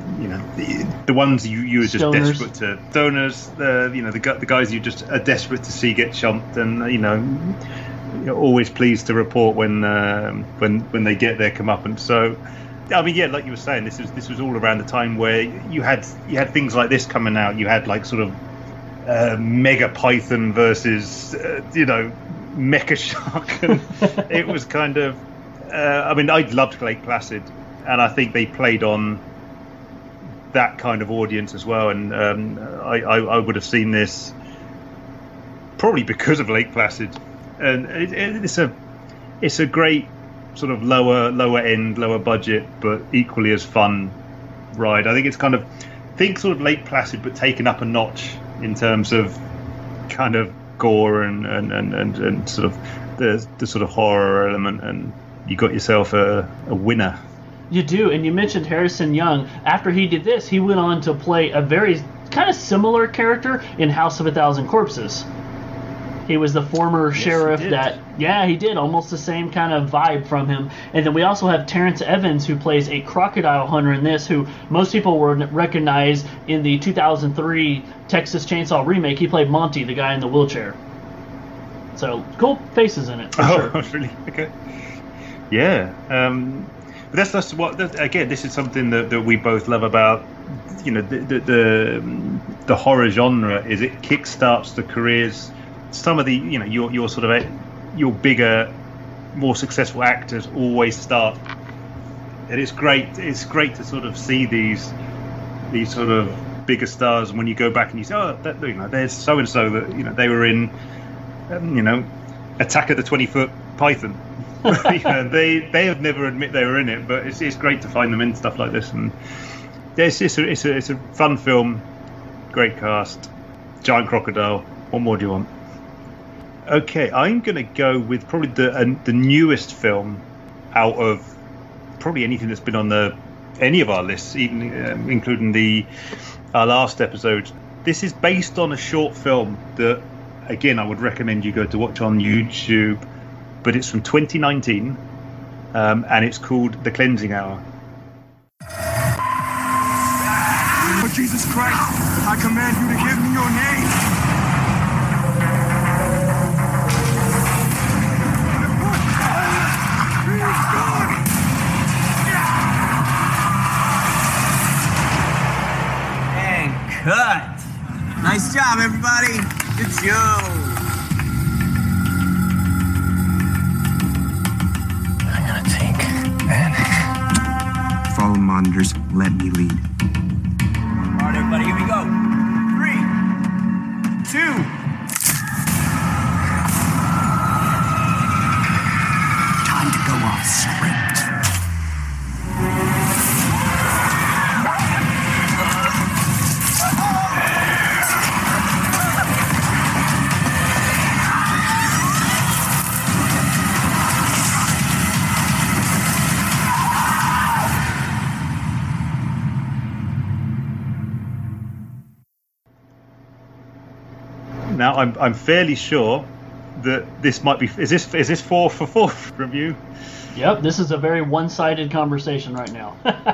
the ones you are just stoners. Desperate to stoners, the guys you just are desperate to see get chumped, and you're always pleased to report when they get their comeuppance. So I mean, yeah, like you were saying, this was all around the time where you had things like this coming out. You had like sort of Mega Python versus Mecha Shark, and it was kind of I mean, I loved Lake Placid, and I think they played on that kind of audience as well. And I would have seen this probably because of Lake Placid, and it's a great sort of lower end, lower budget, but equally as fun ride. I think it's kind of sort of Lake Placid, but taken up a notch in terms of kind of gore and sort of the sort of horror element, and you got yourself a winner. You do, and you mentioned Harrison Young. After he did this, he went on to play a very kind of similar character in House of a Thousand Corpses. He was the former sheriff he did, almost the same kind of vibe from him. And then we also have Terrence Evans, who plays a crocodile hunter in this, who most people would recognize in the 2003 Texas Chainsaw remake. He played Monty, the guy in the wheelchair. So, cool faces in it, for sure. Oh, really? Okay. Yeah. But that's what, again, this is something that we both love about, the horror genre, is it kickstarts the careers. Some of the, your sort of your bigger, more successful actors always start, and it's great. It's great to sort of see these sort of bigger stars, and when you go back and you say, there's so and so that they were in, Attack of the 20-Foot Python. They have never admit they were in it, but it's great to find them in stuff like this, and it's a fun film, great cast, giant crocodile. What more do you want? Okay, I'm going to go with probably the newest film out of probably anything that's been on any of our lists, even including our last episode. This is based on a short film that, again, I would recommend you go to watch on YouTube, but it's from 2019, and it's called The Cleansing Hour. Lord Jesus Christ, I command you to give me your name. And cut. Nice job, everybody. Good show. I'm gonna take that. Follow monitors, let me lead. All right, everybody, here we go. 3, 2. Time to go off script. Now, I'm fairly sure that this might be. Is this 4 for 4 from you? Yep, this is a very one-sided conversation right now.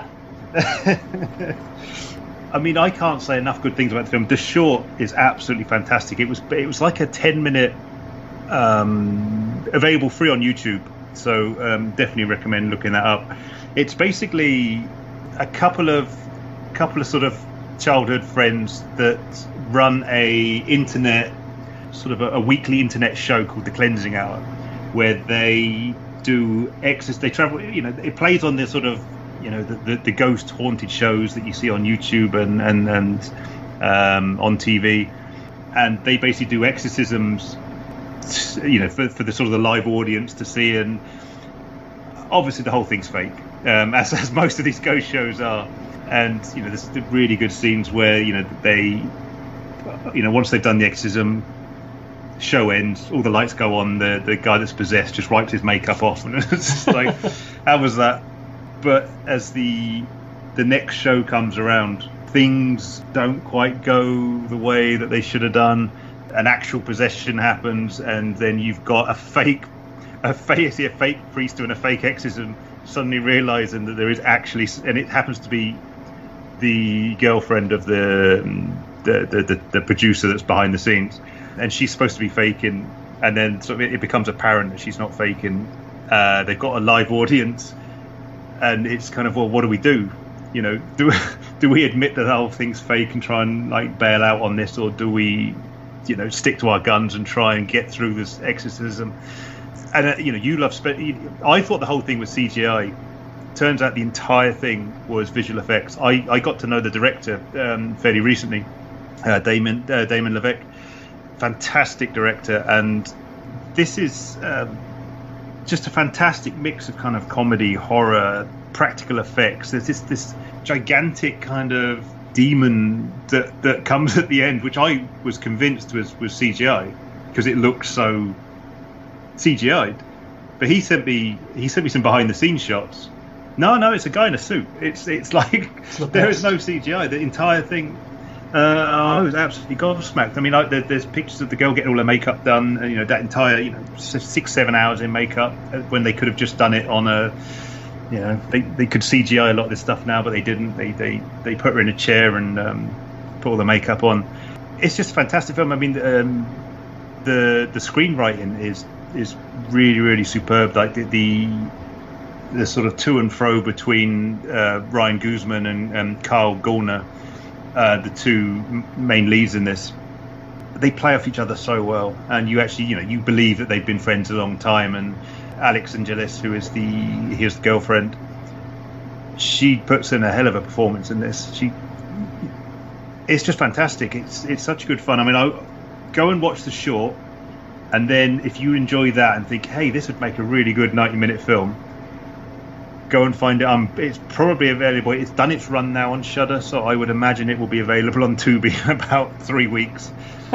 I mean, I can't say enough good things about the film. The short is absolutely fantastic. It was like a 10-minute, available free on YouTube. So definitely recommend looking that up. It's basically a couple of sort of childhood friends that run a weekly internet show called The Cleansing Hour, where they do they travel, it plays on the sort of, the ghost haunted shows that you see on YouTube and on TV, and they basically do exorcisms, for the sort of the live audience to see. And obviously the whole thing's fake, as most of these ghost shows are. And there's really good scenes where they once they've done the exorcism, show ends, all the lights go on, the guy that's possessed just wipes his makeup off, and it's just like, how was that? But as the next show comes around, things don't quite go the way that they should have done. An actual possession happens, and then you've got a fake priest doing a fake exorcism, suddenly realizing that there is actually, and it happens to be the girlfriend of the producer that's behind the scenes, and she's supposed to be faking, and then sort of it becomes apparent that she's not faking. They've got a live audience, and it's kind of, well, what do we do? Do we admit that the whole thing's fake and try and like bail out on this, or do we stick to our guns and try and get through this exorcism? And you love I thought the whole thing was CGI. Turns out the entire thing was visual effects. I got to know the director fairly recently, Damon Levesque. Fantastic director, and this is just a fantastic mix of kind of comedy, horror, practical effects. There's this gigantic kind of demon that comes at the end, which I was convinced was CGI because it looks so CGI'd. But he sent me some behind the scenes shots. No, it's a guy in a suit. It's like there is no CGI. The entire thing. I was absolutely gobsmacked. I mean, there's pictures of the girl getting all her makeup done. And, that entire 6-7 hours in makeup when they could have just done it on a. They could CGI a lot of this stuff now, but they didn't. They put her in a chair and put all the makeup on. It's just a fantastic film. I mean, the screenwriting is really, really superb. Like the sort of to and fro between Ryan Guzman and Carl Gallner, the two main leads in this, they play off each other so well, and you actually you believe that they've been friends a long time. And Alex Angelis, who is the girlfriend, she puts in a hell of a performance in this. It's just fantastic. It's such good fun. I mean, I'll go and watch the short, and then if you enjoy that and think, hey, this would make a really good 90-minute film, go and find it. It's probably available. It's done its run now on Shudder, so I would imagine it will be available on Tubi in about 3 weeks,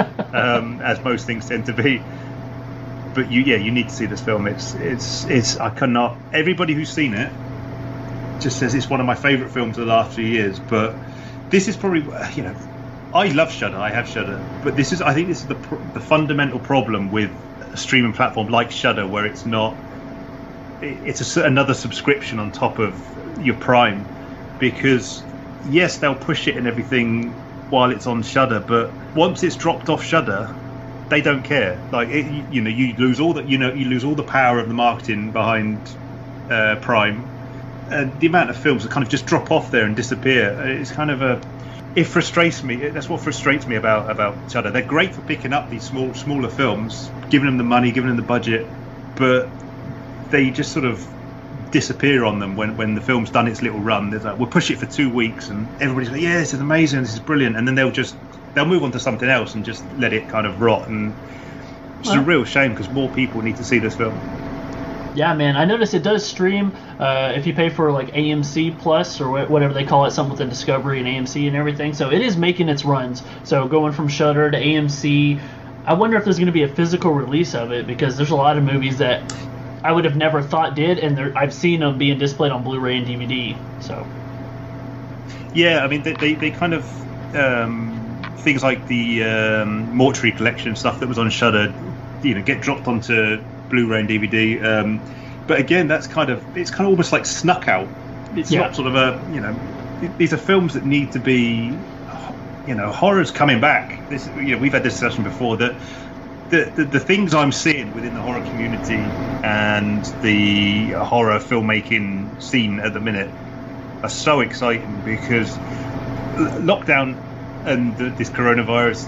as most things tend to be. But you need to see this film. It's I cannot. Everybody who's seen it just says it's one of my favourite films of the last few years. But this is probably, I love Shudder. I have Shudder, but I think this is the fundamental problem with a streaming platform like Shudder, where it's not. It's another subscription on top of your Prime, because yes, they'll push it and everything while it's on Shudder, but once it's dropped off Shudder, they don't care. Like you lose all the power of the marketing behind Prime, and the amount of films that kind of just drop off there and disappear. It's kind of it frustrates me. That's what frustrates me about Shudder. They're great for picking up these smaller films, giving them the money, giving them the budget, but they just sort of disappear on them when the film's done its little run. They're like, we'll push it for 2 weeks, and everybody's like, yeah, this is amazing, this is brilliant, and then they'll move on to something else and just let it kind of rot, and it's a real shame because more people need to see this film. Yeah, man, I noticed it does stream if you pay for like AMC Plus or whatever they call it, something with the Discovery and AMC and everything. So it is making its runs. So going from Shudder to AMC, I wonder if there's going to be a physical release of it, because there's a lot of movies that I would have never thought did, and I've seen them being displayed on Blu-ray and DVD. So yeah, I mean they kind of things like the Mortuary Collection stuff that was on Shudder, get dropped onto Blu-ray and DVD. But again, it's kind of almost like snuck out. It's not sort of these are films that need to be, horror's coming back. We've had this discussion before that the things I'm seeing within the horror community and the horror filmmaking scene at the minute are so exciting, because lockdown and this coronavirus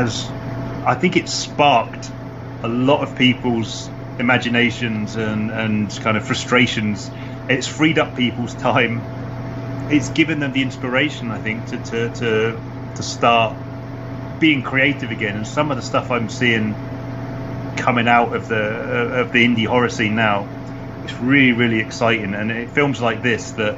I think it's sparked a lot of people's imaginations and kind of frustrations. It's freed up people's time. It's given them the inspiration, I think, to start being creative again. And some of the stuff I'm seeing coming out of the indie horror scene now, it's really, really exciting. And films like this that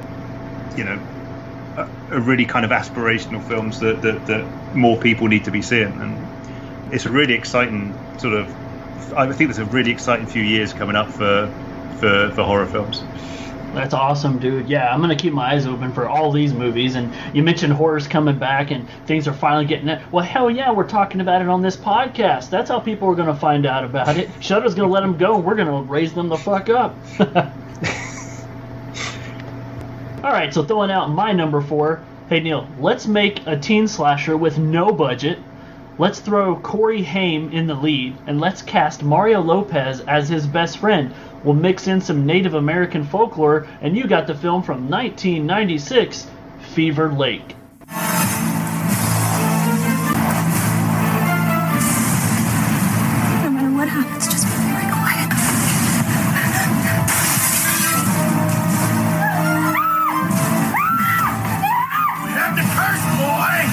are really kind of aspirational films that more people need to be seeing. And it's a really exciting I think there's a really exciting few years coming up for horror films. That's awesome, dude. Yeah, I'm going to keep my eyes open for all these movies. And you mentioned horror's coming back and things are finally getting it. Well, hell yeah, we're talking about it on this podcast. That's how people are going to find out about it. Shudder's going to let them go, and we're going to raise them the fuck up. All right, so throwing out my number 4. Hey, Neil, let's make a teen slasher with no budget. Let's throw Corey Haim in the lead, and let's cast Mario Lopez as his best friend. We'll mix in some Native American folklore, and you got the film from 1996, Fever Lake. No matter what happens, just be very quiet. We have the curse, boy!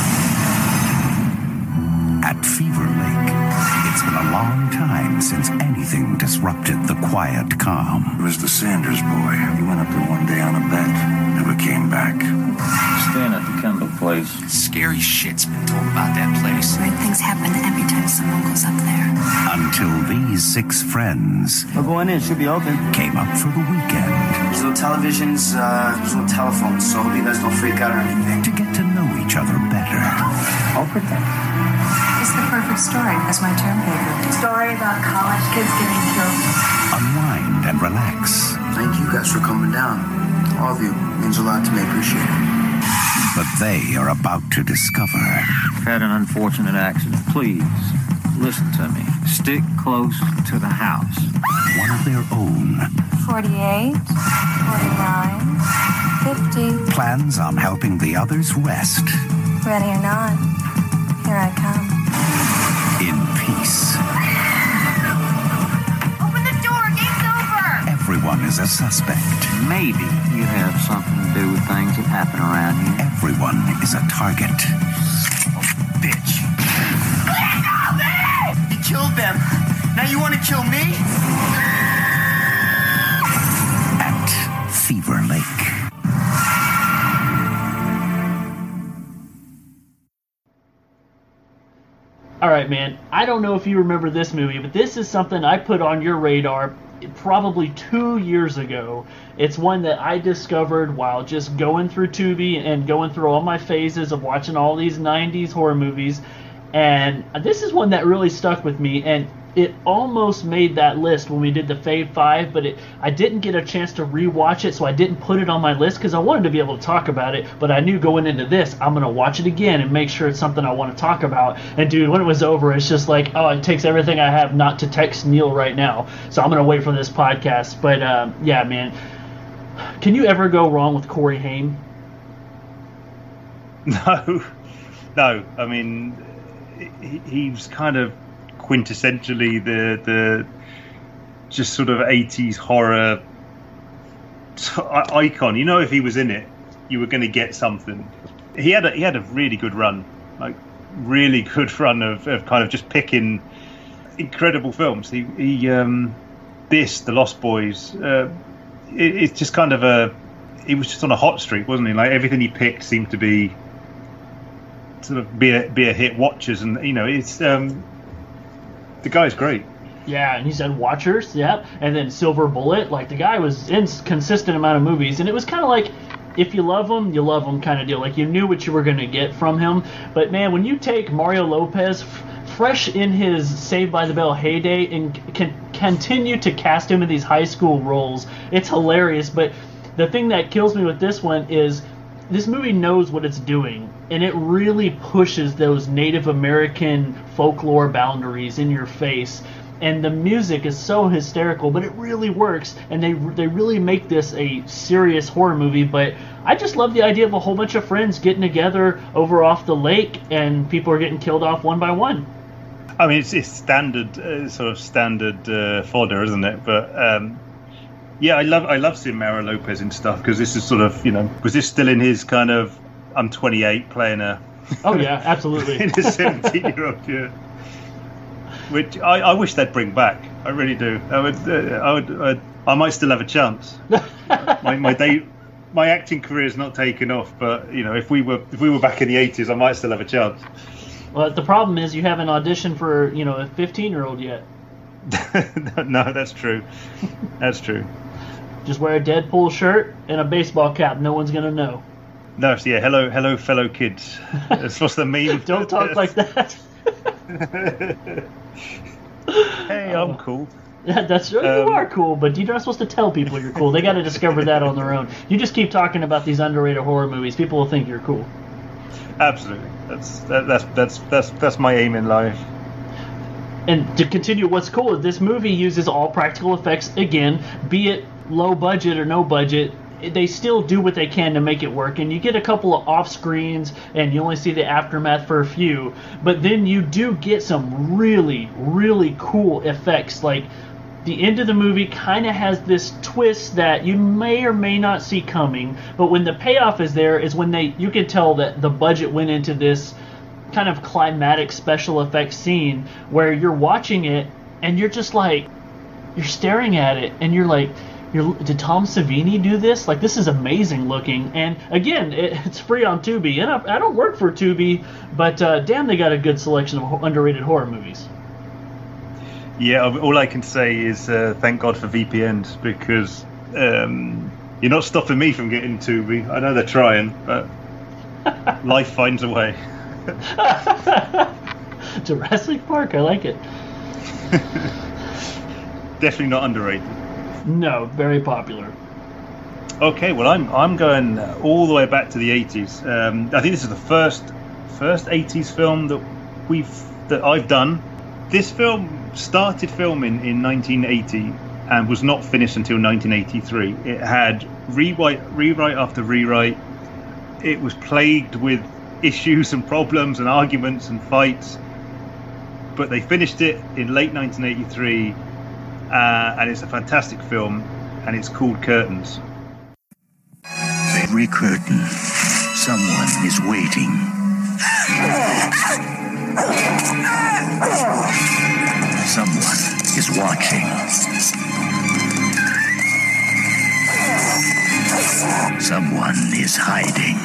At Fever Lake, it's been a long time since anything disrupted the quiet calm. It was the Sanders boy. He went up there one day on a bet, never came back. Staying at the Kendall place. Scary shit's been told about that place. Weird things happen every time someone goes up there. Until these 6 friends We're going in, should be open. came up for the weekend There's no televisions, there's no telephones, so I hope you guys don't freak out or anything. to get to know each other better. I'll pretend. It's the perfect story. That's my term paper. Story about college kids getting killed. Unwind and relax. Thank you guys for coming down. All of you. Means a lot to me. Appreciate it. But they are about to discover Had an unfortunate accident. Please, listen to me. Stick close to the house. one of their own 48, 49, 50. plans on helping the others rest Ready or not, here I come. in peace. Open the door, game's over! Everyone is a suspect. Maybe you have something to do with things that happen around here. Everyone is a target. Bitch. You killed them. Now you want to kill me? At Fever Lake. All right, man. I don't know if you remember this movie, but this is something I put on your radar probably 2 years ago. It's one that I discovered while just going through Tubi and going through all my phases of watching all these 90s horror movies. And this is one that really stuck with me, and it almost made that list when we did the Fave 5, but I didn't get a chance to rewatch it, so I didn't put it on my list because I wanted to be able to talk about it, but I knew going into this, I'm going to watch it again and make sure it's something I want to talk about. And dude, when it was over, it's just like, oh, it takes everything I have not to text Neil right now, so I'm going to wait for this podcast. But yeah, man, can you ever go wrong with Corey Haim? No. I mean, he's kind of quintessentially the just sort of 80s horror icon. You know, if he was in it, you were going to get something. He had a really good run, like really good run of kind of just picking incredible films. He this, The Lost Boys, it's just kind of he was just on a hot streak, wasn't he? Like everything he picked seemed to be sort of be a hit. Watchers, and you know, it's the guy's great. Yeah, and he's done Watchers, yeah, and then Silver Bullet. Like, the guy was in consistent amount of movies, and it was kind of like, if you love him kind of deal. Like, you knew what you were going to get from him. But man, when you take Mario Lopez, fresh in his Saved by the Bell heyday, and can continue to cast him in these high school roles, it's hilarious. But the thing that kills me with this one is this movie knows what it's doing, and it really pushes those Native American folklore boundaries in your face. And the music is so hysterical, but it really works, and they really make this a serious horror movie. But I just love the idea of a whole bunch of friends getting together over off the lake, and people are getting killed off one by one. I mean, it's standard, sort of standard fodder, isn't it? But yeah, I love seeing Mario Lopez and stuff, because this is sort of, you know, was this still in his kind of, I'm 28 playing a... Oh yeah, absolutely. in a 17-year-old year. Which I wish they'd bring back. I really do. I might still have a chance. My acting career is not taken off, but you know, if we were back in the 80s, I might still have a chance. Well, the problem is you haven't auditioned for, you know, a 15-year-old yet. No, that's true. That's true. Just wear a Deadpool shirt and a baseball cap. No one's gonna know. No, so yeah. Hello, fellow kids. That's what's the meme. Don't talk like that. Hey, I'm cool. Yeah, that's right. You are cool, but you're not supposed to tell people you're cool. They got to discover that on their own. You just keep talking about these underrated horror movies. People will think you're cool. Absolutely. That's my aim in life. And to continue, what's cool is this movie uses all practical effects again, be it low budget or no budget. They still do what they can to make it work, and you get a couple of off screens and you only see the aftermath for a few, but then you do get some really, really cool effects. Like, the end of the movie kind of has this twist that you may or may not see coming, but when the payoff is there is when you can tell that the budget went into this kind of climatic special effects scene where you're watching it and you're just like, you're staring at it and you're like, did Tom Savini do this? Like, this is amazing looking. And again, it's free on Tubi. And I don't work for Tubi, but damn, they got a good selection of underrated horror movies. Yeah, all I can say is thank God for VPNs, because you're not stopping me from getting Tubi. I know they're trying, but life finds a way. Jurassic Park, I like it. Definitely not underrated. No, very popular. Okay, well, I'm going all the way back to the 80s. I think this is the first 80s film that I've done. This film started filming in 1980 and was not finished until 1983. It had rewrite after rewrite. It was plagued with issues and problems and arguments and fights, but they finished it in late 1983. And it's a fantastic film, and it's called Curtains. Every curtain, someone is waiting. Someone is watching. Someone is hiding.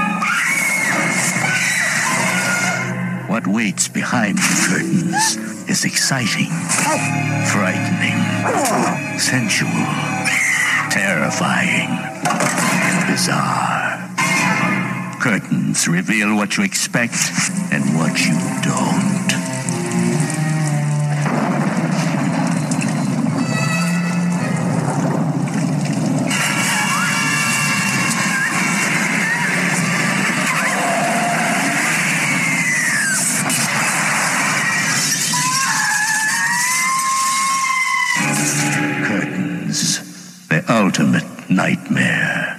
What waits behind the curtains is exciting, frightening, sensual, terrifying, and bizarre. Curtains reveal what you expect and what you don't. Ultimate nightmare.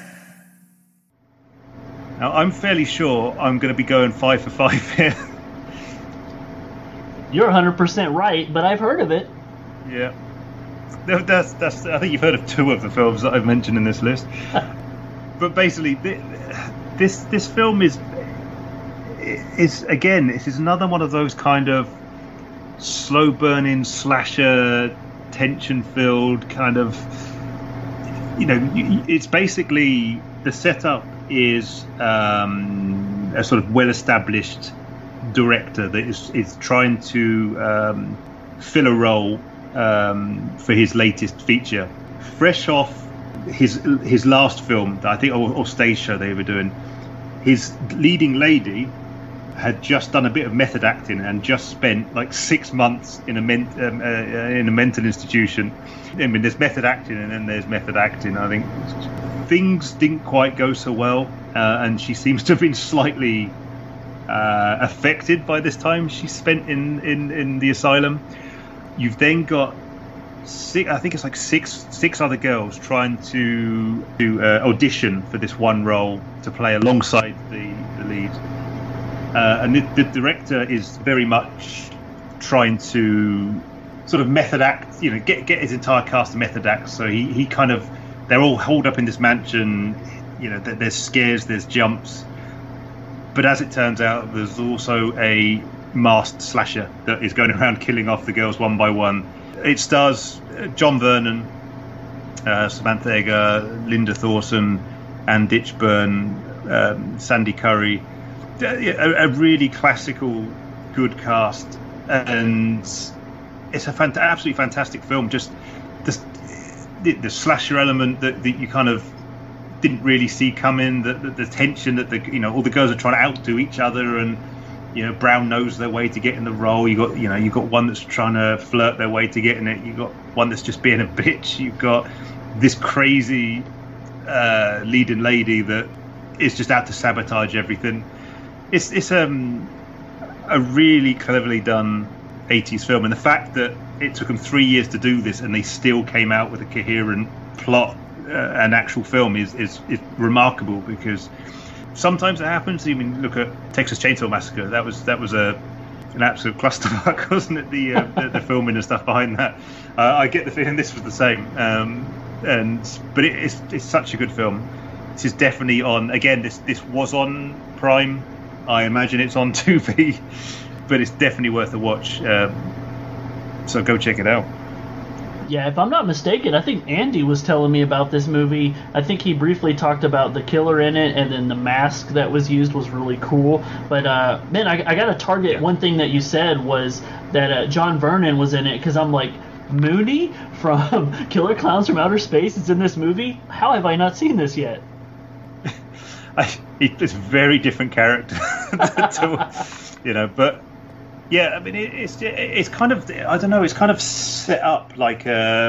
Now, I'm fairly sure I'm going to be going 5 for 5 here. You're 100% right, but I've heard of it. Yeah. That's. I think you've heard of 2 of the films that I've mentioned in this list. But basically, this film is again, this is another one of those kind of slow burning slasher, tension filled kind of. It's basically the setup is a sort of well-established director that is trying to fill a role for his latest feature. Fresh off his last film, I think, or stage show they were doing, his leading lady had just done a bit of method acting and just spent like 6 months in a mental institution. I mean, there's method acting and then there's method acting. I think things didn't quite go so well, and she seems to have been slightly affected by this time she spent in the asylum. You've then got six other girls trying to audition for this one role to play alongside the lead. And the director is very much trying to sort of method act, get his entire cast to method act. So he kind of, they're all holed up in this mansion, there's scares, there's jumps. But as it turns out, there's also a masked slasher that is going around killing off the girls one by one. It stars John Vernon, Samantha Eggar, Linda Thorson, Ann Ditchburn, Sandy Curry. A really classical, good cast, and it's a absolutely fantastic film. Just the slasher element that you kind of didn't really see coming, the tension that all the girls are trying to outdo each other, and Brown knows their way to get in the role. You got one that's trying to flirt their way to get in it. You got one that's just being a bitch. You've got this crazy leading lady that is just out to sabotage everything. It's a really cleverly done 80s film, and the fact that it took them 3 years to do this and they still came out with a coherent plot and actual film is remarkable, because sometimes it happens. I mean, look at Texas Chainsaw Massacre. That was an absolute clusterfuck, wasn't it? The filming and stuff behind that. I get the feeling this was the same, but it's such a good film. This is definitely on. Again, this was on Prime. I imagine it's on Tubi, but it's definitely worth a watch. So go check it out. Yeah, if I'm not mistaken, I think Andy was telling me about this movie. I think he briefly talked about the killer in it, and then the mask that was used was really cool. But man, I got to target one thing that you said was that John Vernon was in it, because I'm like, Mooney from Killer Clowns from Outer Space is in this movie? How have I not seen this yet? It's a very different character, but yeah, I mean, it's kind of, I don't know, it's kind of set up like a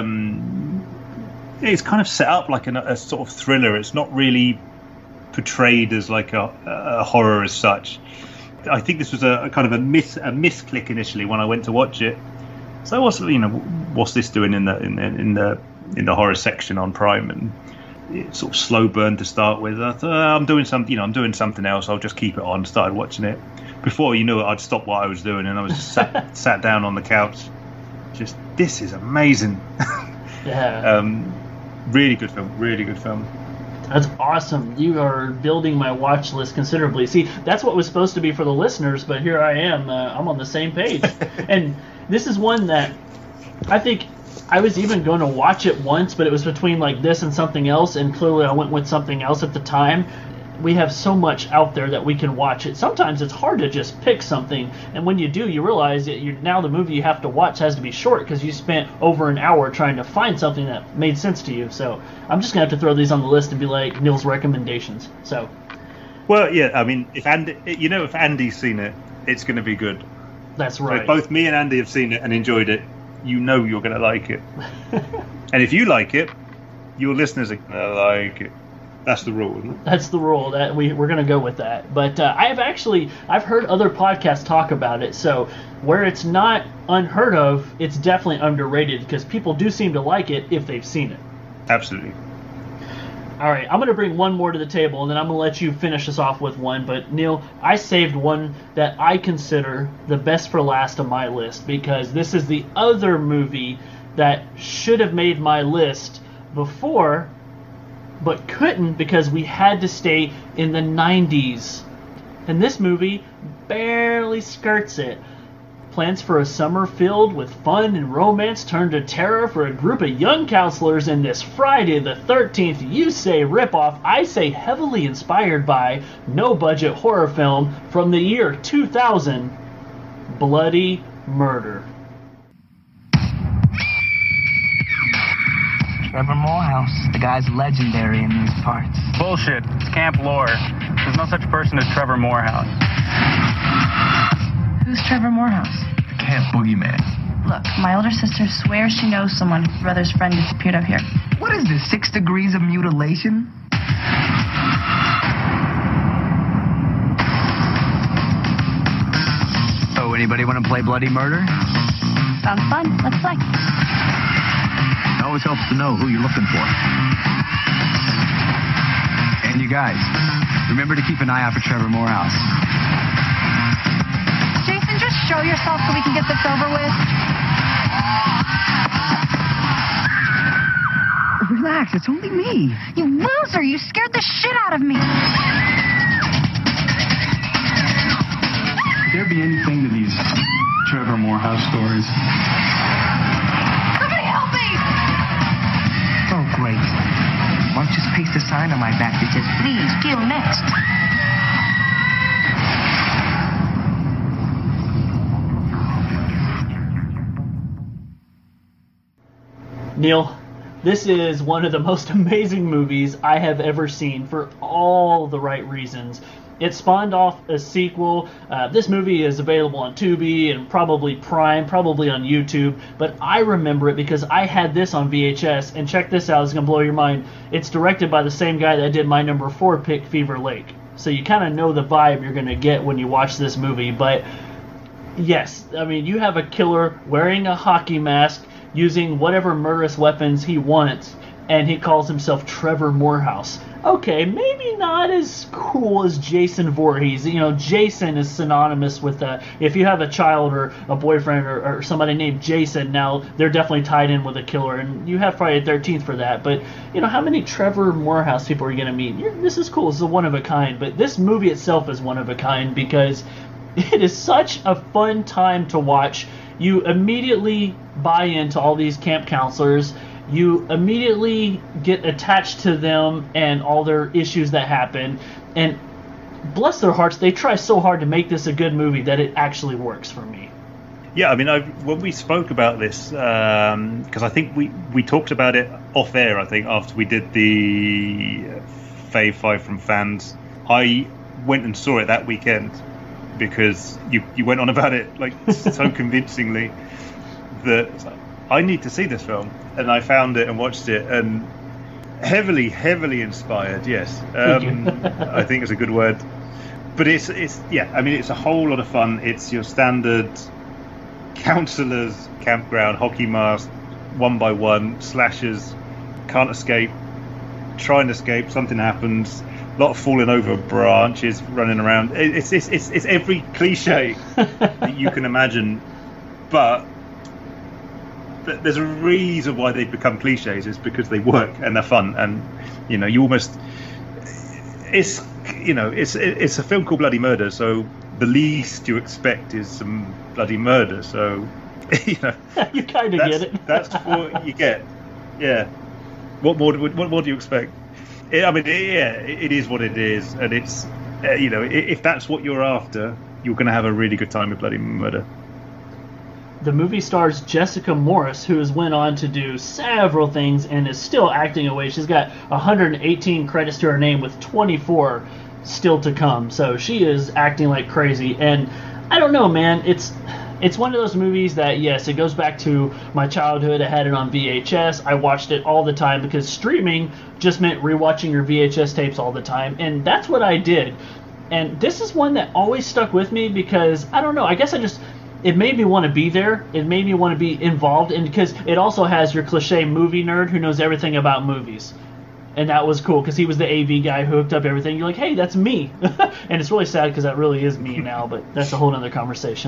sort of thriller. It's not really portrayed as like a horror as such. I think this was a kind of a misclick initially when I went to watch it. So what's this doing in the horror section on Prime? And it's sort of slow burn to start with. I thought, I'm doing something else. I'll just keep it on. Started watching it. Before you knew it, I'd stopped what I was doing and I was just sat down on the couch. Just, this is amazing. Yeah. Really good film. Really good film. That's awesome. You are building my watch list considerably. See, that's what was supposed to be for the listeners, but here I am. I'm on the same page. And this is one that I think I was even going to watch it once, but it was between like this and something else, and clearly I went with something else at the time. we have so much out there that we can watch. It sometimes it's hard to just pick something, and when you do, you realize that now the movie you have to watch has to be short because you spent over an hour trying to find something that made sense to you. So I'm just gonna have to throw these on the list and be like Neil's recommendations. So, well, yeah, I mean, if Andy's seen it, it's going to be good. That's right. So if both me and Andy have seen it and enjoyed it, you know you're going to like it. And if you like it, your listeners are going to like it. That's the rule, isn't it? That's the rule. That we're going to go with that. But I've heard other podcasts talk about it. So where it's not unheard of, it's definitely underrated because people do seem to like it if they've seen it. Absolutely. All right, I'm going to bring one more to the table, and then I'm going to let you finish us off with one. But, Neil, I saved one that I consider the best for last on my list because this is the other movie that should have made my list before, but couldn't because we had to stay in the 90s. And this movie barely skirts it. Plans for a summer filled with fun and romance turn to terror for a group of young counselors in this Friday the 13th, you say ripoff, I say heavily inspired by, no-budget horror film from the year 2000, Bloody Murder. Trevor Morehouse. The guy's legendary in these parts. Bullshit. It's camp lore. There's no such person as Trevor Morehouse. Who's Trevor Morehouse? The camp boogeyman. Look, my older sister swears she knows someone whose brother's friend disappeared up here. What is this, 6 degrees of mutilation? So, anybody want to play Bloody Murder? Sounds fun. Let's play. It always helps to know who you're looking for. And you guys, remember to keep an eye out for Trevor Morehouse. Jason, just show yourself so we can get this over with. Relax, it's only me. You loser! You scared the shit out of me! Could there be anything to these Trevor Morehouse stories? Somebody help me! Oh, great. Why don't you just paste a sign on my back that says, please kill next? Neil, this is one of the most amazing movies I have ever seen for all the right reasons. It spawned off a sequel. This movie is available on Tubi and probably Prime, probably on YouTube, but I remember it because I had this on VHS, and check this out, it's going to blow your mind. It's directed by the same guy that did my number 4 pick, Fever Lake. So you kind of know the vibe you're going to get when you watch this movie, but yes, I mean, you have a killer wearing a hockey mask, using whatever murderous weapons he wants, and he calls himself Trevor Morehouse. Okay, maybe not as cool as Jason Voorhees. You know, Jason is synonymous with if you have a child or a boyfriend or somebody named Jason, now they're definitely tied in with a killer, and you have Friday the 13th for that. But, you know, how many Trevor Morehouse people are you going to meet? This is cool. This is a one of a kind. But this movie itself is one of a kind because it is such a fun time to watch. You immediately buy into all these camp counselors. You immediately get attached to them and all their issues that happen. And bless their hearts, they try so hard to make this a good movie that it actually works for me. Yeah, I mean, when we spoke about this, because I think we talked about it off air, I think, after we did the Fave 5 from fans. I went and saw it that weekend because you went on about it like so convincingly that I need to see this film, and I found it and watched it, and heavily inspired. Yes, I think it's a good word, but it's yeah. I mean, it's a whole lot of fun. It's your standard counselors campground, hockey mask, 1x1 slashers, can't escape, try and escape, something happens. A lot of falling over branches, running around. It's every cliche that you can imagine, but there's a reason why they've become cliches. It's because they work and they're fun, and you know, you almost it's a film called Bloody Murder, so the least you expect is some bloody murder. So you know, you kind of get it. That's what you get. Yeah. What more do you expect? It is what it is, and it's if that's what you're after, you're going to have a really good time with Bloody Murder. The movie stars Jessica Morris, who has went on to do several things and is still acting away. She's got 118 credits to her name, with 24 still to come. So she is acting like crazy. And I don't know, man. It's one of those movies that, yes, it goes back to my childhood. I had it on VHS. I watched it all the time because streaming just meant rewatching your VHS tapes all the time. And that's what I did. And this is one that always stuck with me because, I don't know, I guess it made me want to be there. It made me want to be involved, and because it also has your cliche movie nerd who knows everything about movies. And that was cool because he was the AV guy who hooked up everything. You're like, hey, that's me. And it's really sad because that really is me now, but that's a whole other conversation.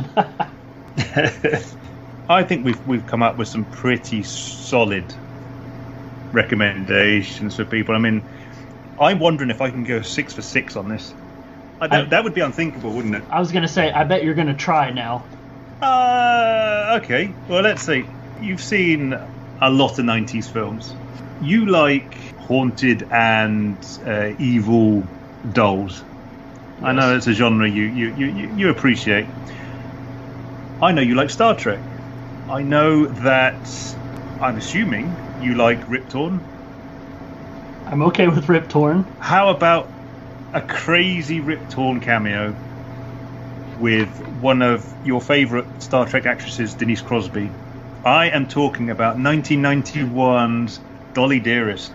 I think we've come up with some pretty solid recommendations for people. I mean, I'm wondering if I can go 6 for 6 on this. That would be unthinkable, wouldn't it? I was going to say, I bet you're going to try now. Okay. Well, let's see. You've seen a lot of 90s films. You like haunted and evil dolls. Yes. I know it's a genre you appreciate. I know you like Star Trek. I know that, I'm assuming, you like Rip Torn. I'm okay with Rip Torn. How about a crazy Rip Torn cameo with one of your favourite Star Trek actresses, Denise Crosby? I am talking about 1991's Dolly Dearest.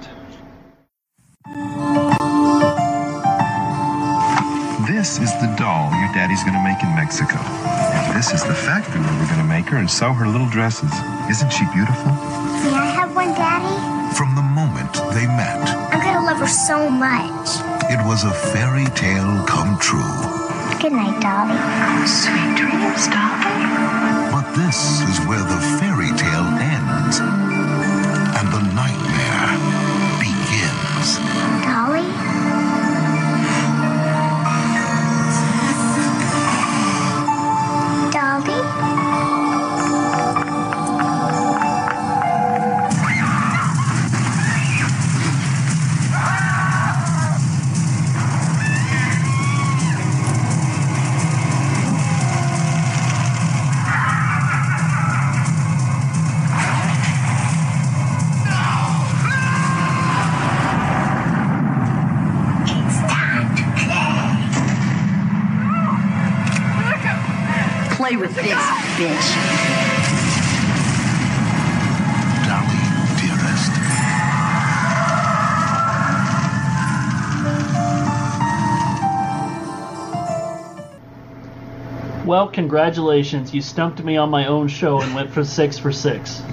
This is the doll your daddy's going to make in Mexico. And this is the factory where we're going to make her and sew her little dresses. Isn't she beautiful? May I have one, Daddy? From the moment they met, I'm going to love her so much. It was a fairy tale come true. Good night, Dolly. Sweet dreams, Dolly. But this is where the fairy tale ends and the nightmare begins. Dolly? Play with this, bitch. Dolly Dearest. Well, congratulations. You stumped me on my own show and went for 6 for 6.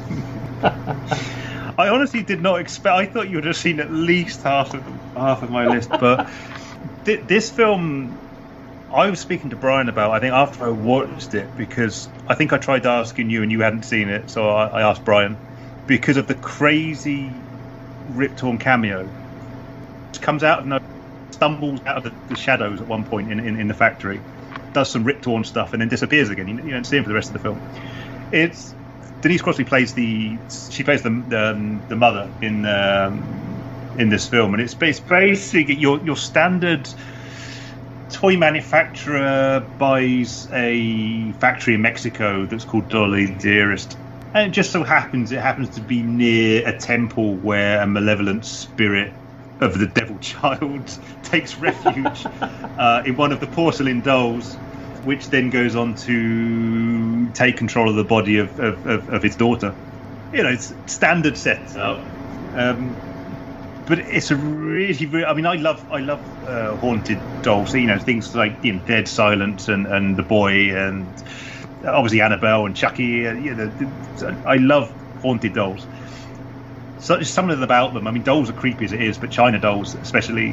I honestly did not expect. I thought you would have seen at least half of my list, but this film, I was speaking to Brian about, I think, after I watched it, because I think I tried asking you and you hadn't seen it, so I asked Brian, because of the crazy Rip Torn cameo. It comes out of nowhere, stumbles out of the shadows at one point in the factory, does some Rip Torn stuff, and then disappears again. You don't see him for the rest of the film. It's Denise Crosby plays the mother in this film, and it's basically your standard toy manufacturer buys a factory in Mexico that's called Dolly Dearest, and it just so happens to be near a temple where a malevolent spirit of the devil child takes refuge in one of the porcelain dolls, which then goes on to take control of the body of his daughter. You know, it's standard setup. But it's a really, I mean, I love haunted dolls. You know, things like Dead Silence and The Boy, and obviously Annabelle and Chucky. I love haunted dolls. So there's something about them. I mean, dolls are creepy as it is, but China dolls, especially,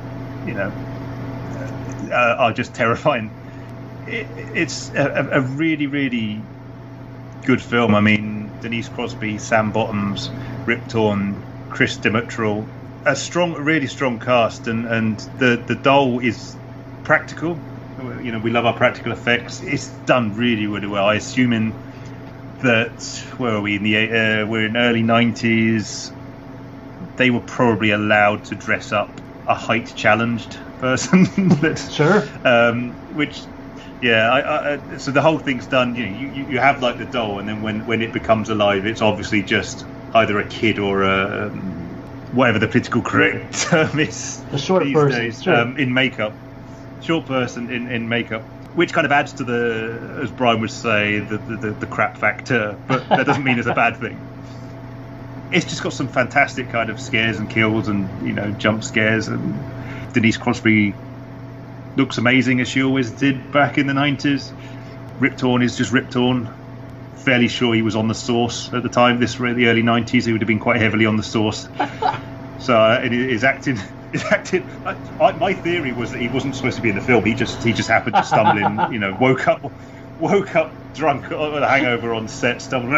are just terrifying. It's a really, really good film. I mean, Denise Crosby, Sam Bottoms, Rip Torn, Chris Dimitral. A really strong cast, and the doll is practical. You know, we love our practical effects. It's done really, really well. I assuming that where are we in we're in early 90s. they were probably allowed to dress up a height challenged person. Sure. Which, yeah, so the whole thing's done. You have like the doll, and then when it becomes alive, it's obviously just either a kid or a whatever the political correct term is. The short these person, days, sure. in makeup, short person in makeup, which kind of adds to the, as Brian would say, the crap factor, but that doesn't mean it's a bad thing. It's just got some fantastic kind of scares and kills and jump scares, and Denise Crosby looks amazing as she always did back in the 90s. Rip Torn is just Rip Torn. Fairly sure he was on the Source at the time. The early 90s, he would have been quite heavily on the Source. So his acting. My theory was that he wasn't supposed to be in the film. He just happened to stumble in. Woke up drunk with a hangover on set. Stumbled.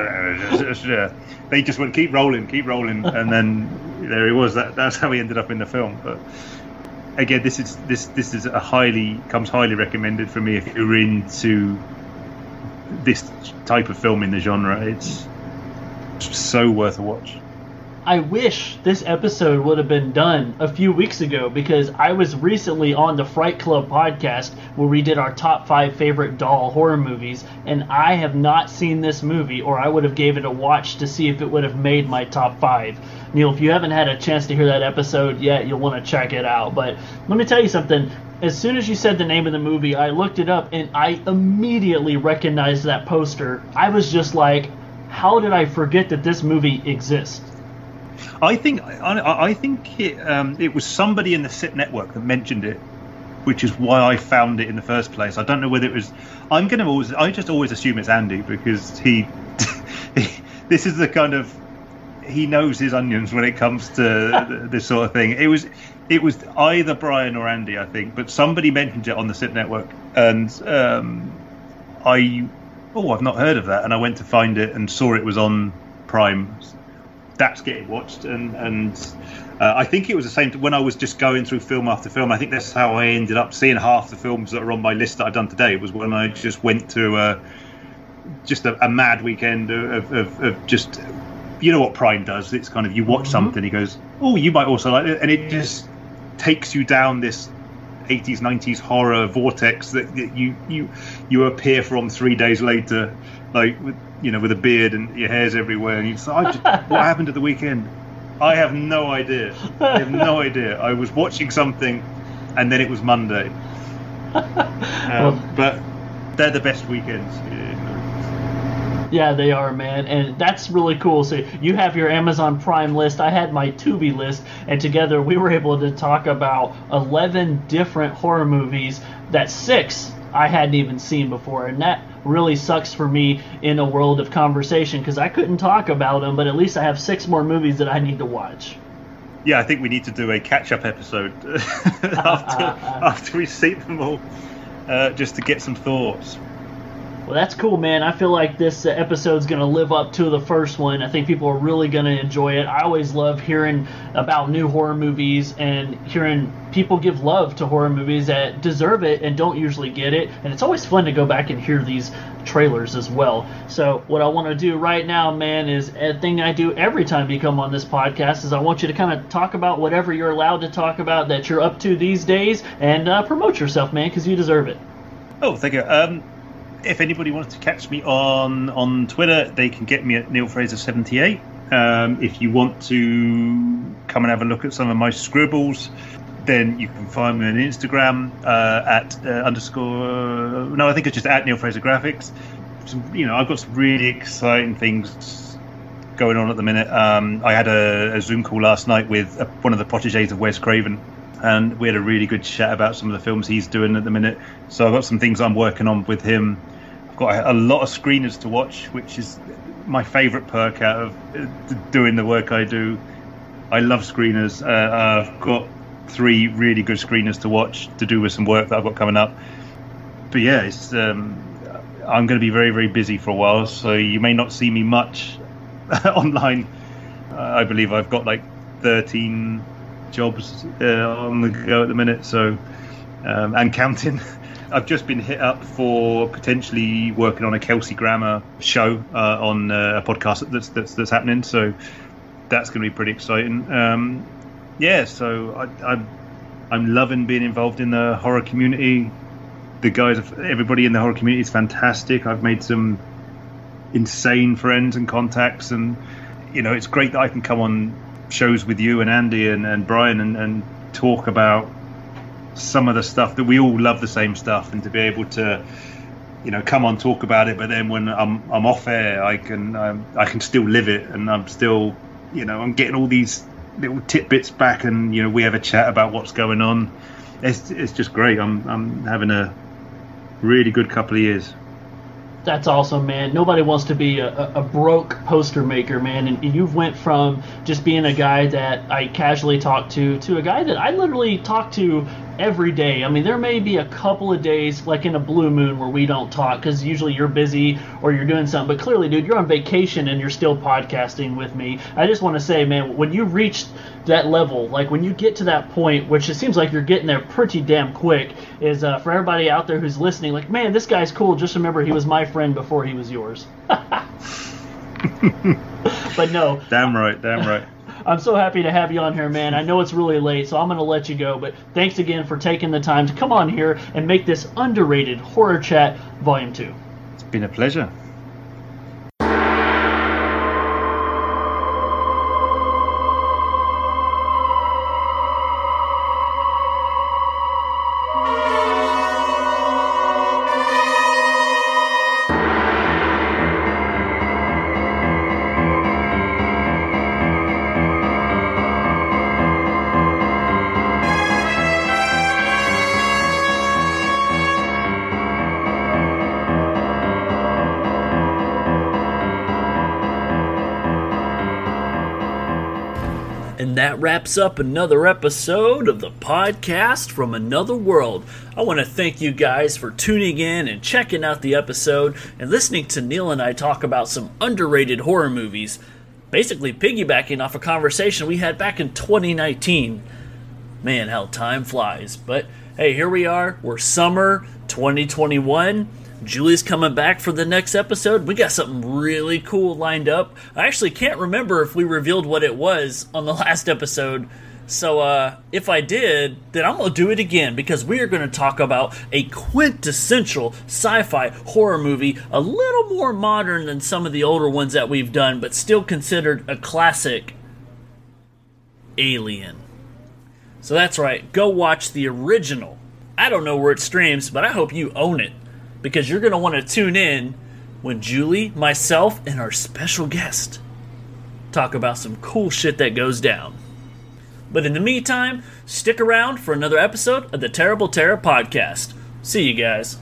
They just went keep rolling, and then there he was. That's how he ended up in the film. But again, this is comes highly recommended for me if you're into this type of film in the genre. It's so worth a watch. I wish this episode would have been done a few weeks ago, because I was recently on the Fright Club podcast where we did our top 5 favorite doll horror movies, and I have not seen this movie, or I would have gave it a watch to see if it would have made my top 5. Neil, if you haven't had a chance to hear that episode yet, you'll want to check it out. But let me tell you something. As soon as you said the name of the movie, I looked it up, and I immediately recognized that poster. I was just like, how did I forget that this movie exists? I think it was somebody in the SIT network that mentioned it, which is why I found it in the first place. I don't know whether it was. I just always assume it's Andy, because this is the kind of, he knows his onions when it comes to this sort of thing. It was either Brian or Andy, I think, but somebody mentioned it on the SIT network, and I've not heard of that, and I went to find it and saw it was on Prime. That's getting watched, and I think it was the same when I was just going through film after film. I think that's how I ended up seeing half the films that are on my list that I've done today, was when I just went to just a mad weekend of just, what Prime does. It's kind of, you watch something, he goes, oh, you might also like it, and it just takes you down this 80s 90s horror vortex that you appear from 3 days later, like with a beard and your hair's everywhere, and you say, what happened at the weekend? I have no idea. I was watching something, and then it was Monday. But they're the best weekends. Yeah, they are, man, and that's really cool. So you have your Amazon Prime list, I had my Tubi list, and together we were able to talk about 11 different horror movies that 6 I hadn't even seen before, and that really sucks for me in a world of conversation, because I couldn't talk about them, but at least I have 6 more movies that I need to watch. Yeah, I think we need to do a catch-up episode after we see them all, just to get some thoughts. Well, that's cool, man. I feel like this episode's going to live up to the first one. I think people are really going to enjoy it. I always love hearing about new horror movies and hearing people give love to horror movies that deserve it and don't usually get it. And it's always fun to go back and hear these trailers as well. So what I want to do right now, man, is a thing I do every time you come on this podcast, is I want you to kind of talk about whatever you're allowed to talk about that you're up to these days, and promote yourself, man, because you deserve it. Oh, thank you. If anybody wants to catch me on Twitter, they can get me at Neil Fraser 78. If you want to come and have a look at some of my scribbles, then you can find me on Instagram at I think it's just at Neil Fraser Graphics. I've got some really exciting things going on at the minute. I had a Zoom call last night with one of the protégés of Wes Craven, and we had a really good chat about some of the films he's doing at the minute. So I've got some things I'm working on with him. I've got a lot of screeners to watch, which is my favourite perk out of doing the work I do. I love screeners. I've got 3 really good screeners to watch to do with some work that I've got coming up. But yeah, it's I'm going to be very, very busy for a while, so you may not see me much online. I believe I've got like 13 jobs on the go at the minute, so and counting. I've just been hit up for potentially working on a Kelsey Grammer show on a podcast that's happening. So that's going to be pretty exciting. So I'm loving being involved in the horror community. Everybody in the horror community is fantastic. I've made some insane friends and contacts, and it's great that I can come on shows with you and Andy and Brian and talk about some of the stuff that we all love, the same stuff, and to be able to come on, talk about it, but then when I'm off air, I can still live it, and I'm still I'm getting all these little tidbits back, and we have a chat about what's going on. It's just great. I'm having a really good couple of years. That's awesome, man. Nobody wants to be a broke poster maker, man. And you've went from just being a guy that I casually talk to a guy that I literally talk to every day. I mean, there may be a couple of days, like in a blue moon, where we don't talk because usually you're busy or you're doing something. But clearly, dude, you're on vacation and you're still podcasting with me. I just want to say, man, when you reach that level, like when you get to that point, which it seems like you're getting there pretty damn quick, is for everybody out there who's listening, like, man, this guy's cool. Just remember, he was my friend before he was yours. But no. Damn right. I'm so happy to have you on here, man. I know it's really late, so I'm going to let you go. But thanks again for taking the time to come on here and make this underrated Horror Chat Volume 2. It's been a pleasure. And that wraps up another episode of the podcast from Another World. I want to thank you guys for tuning in and checking out the episode and listening to Neil and I talk about some underrated horror movies, basically piggybacking off a conversation we had back in 2019. Man, how time flies. But hey, here we are. We're summer 2021. Julie's coming back for the next episode. We got something really cool lined up. I actually can't remember if we revealed what it was on the last episode. So if I did, then I'm going to do it again, because we are going to talk about a quintessential sci-fi horror movie, a little more modern than some of the older ones that we've done, but still considered a classic. Alien. So that's right. Go watch the original. I don't know where it streams, but I hope you own it, because you're going to want to tune in when Julie, myself, and our special guest talk about some cool shit that goes down. But in the meantime, stick around for another episode of the Terrible Terror Podcast. See you guys.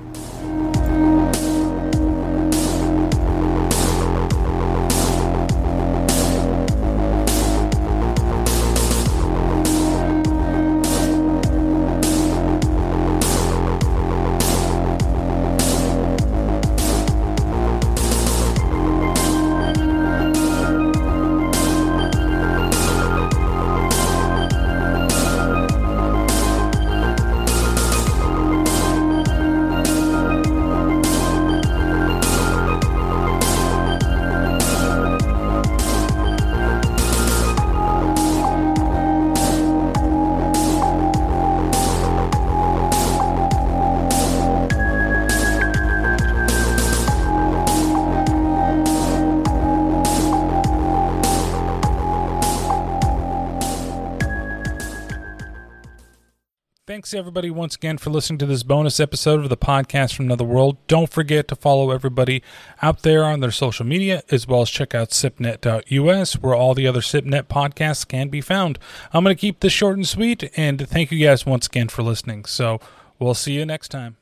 Thanks everybody once again for listening to this bonus episode of the podcast from Another World. Don't forget to follow everybody out there on their social media, as well as check out sipnet.us, where all the other SipNet podcasts can be found. I'm going to keep this short and sweet, and thank you guys once again for listening. So we'll see you next time.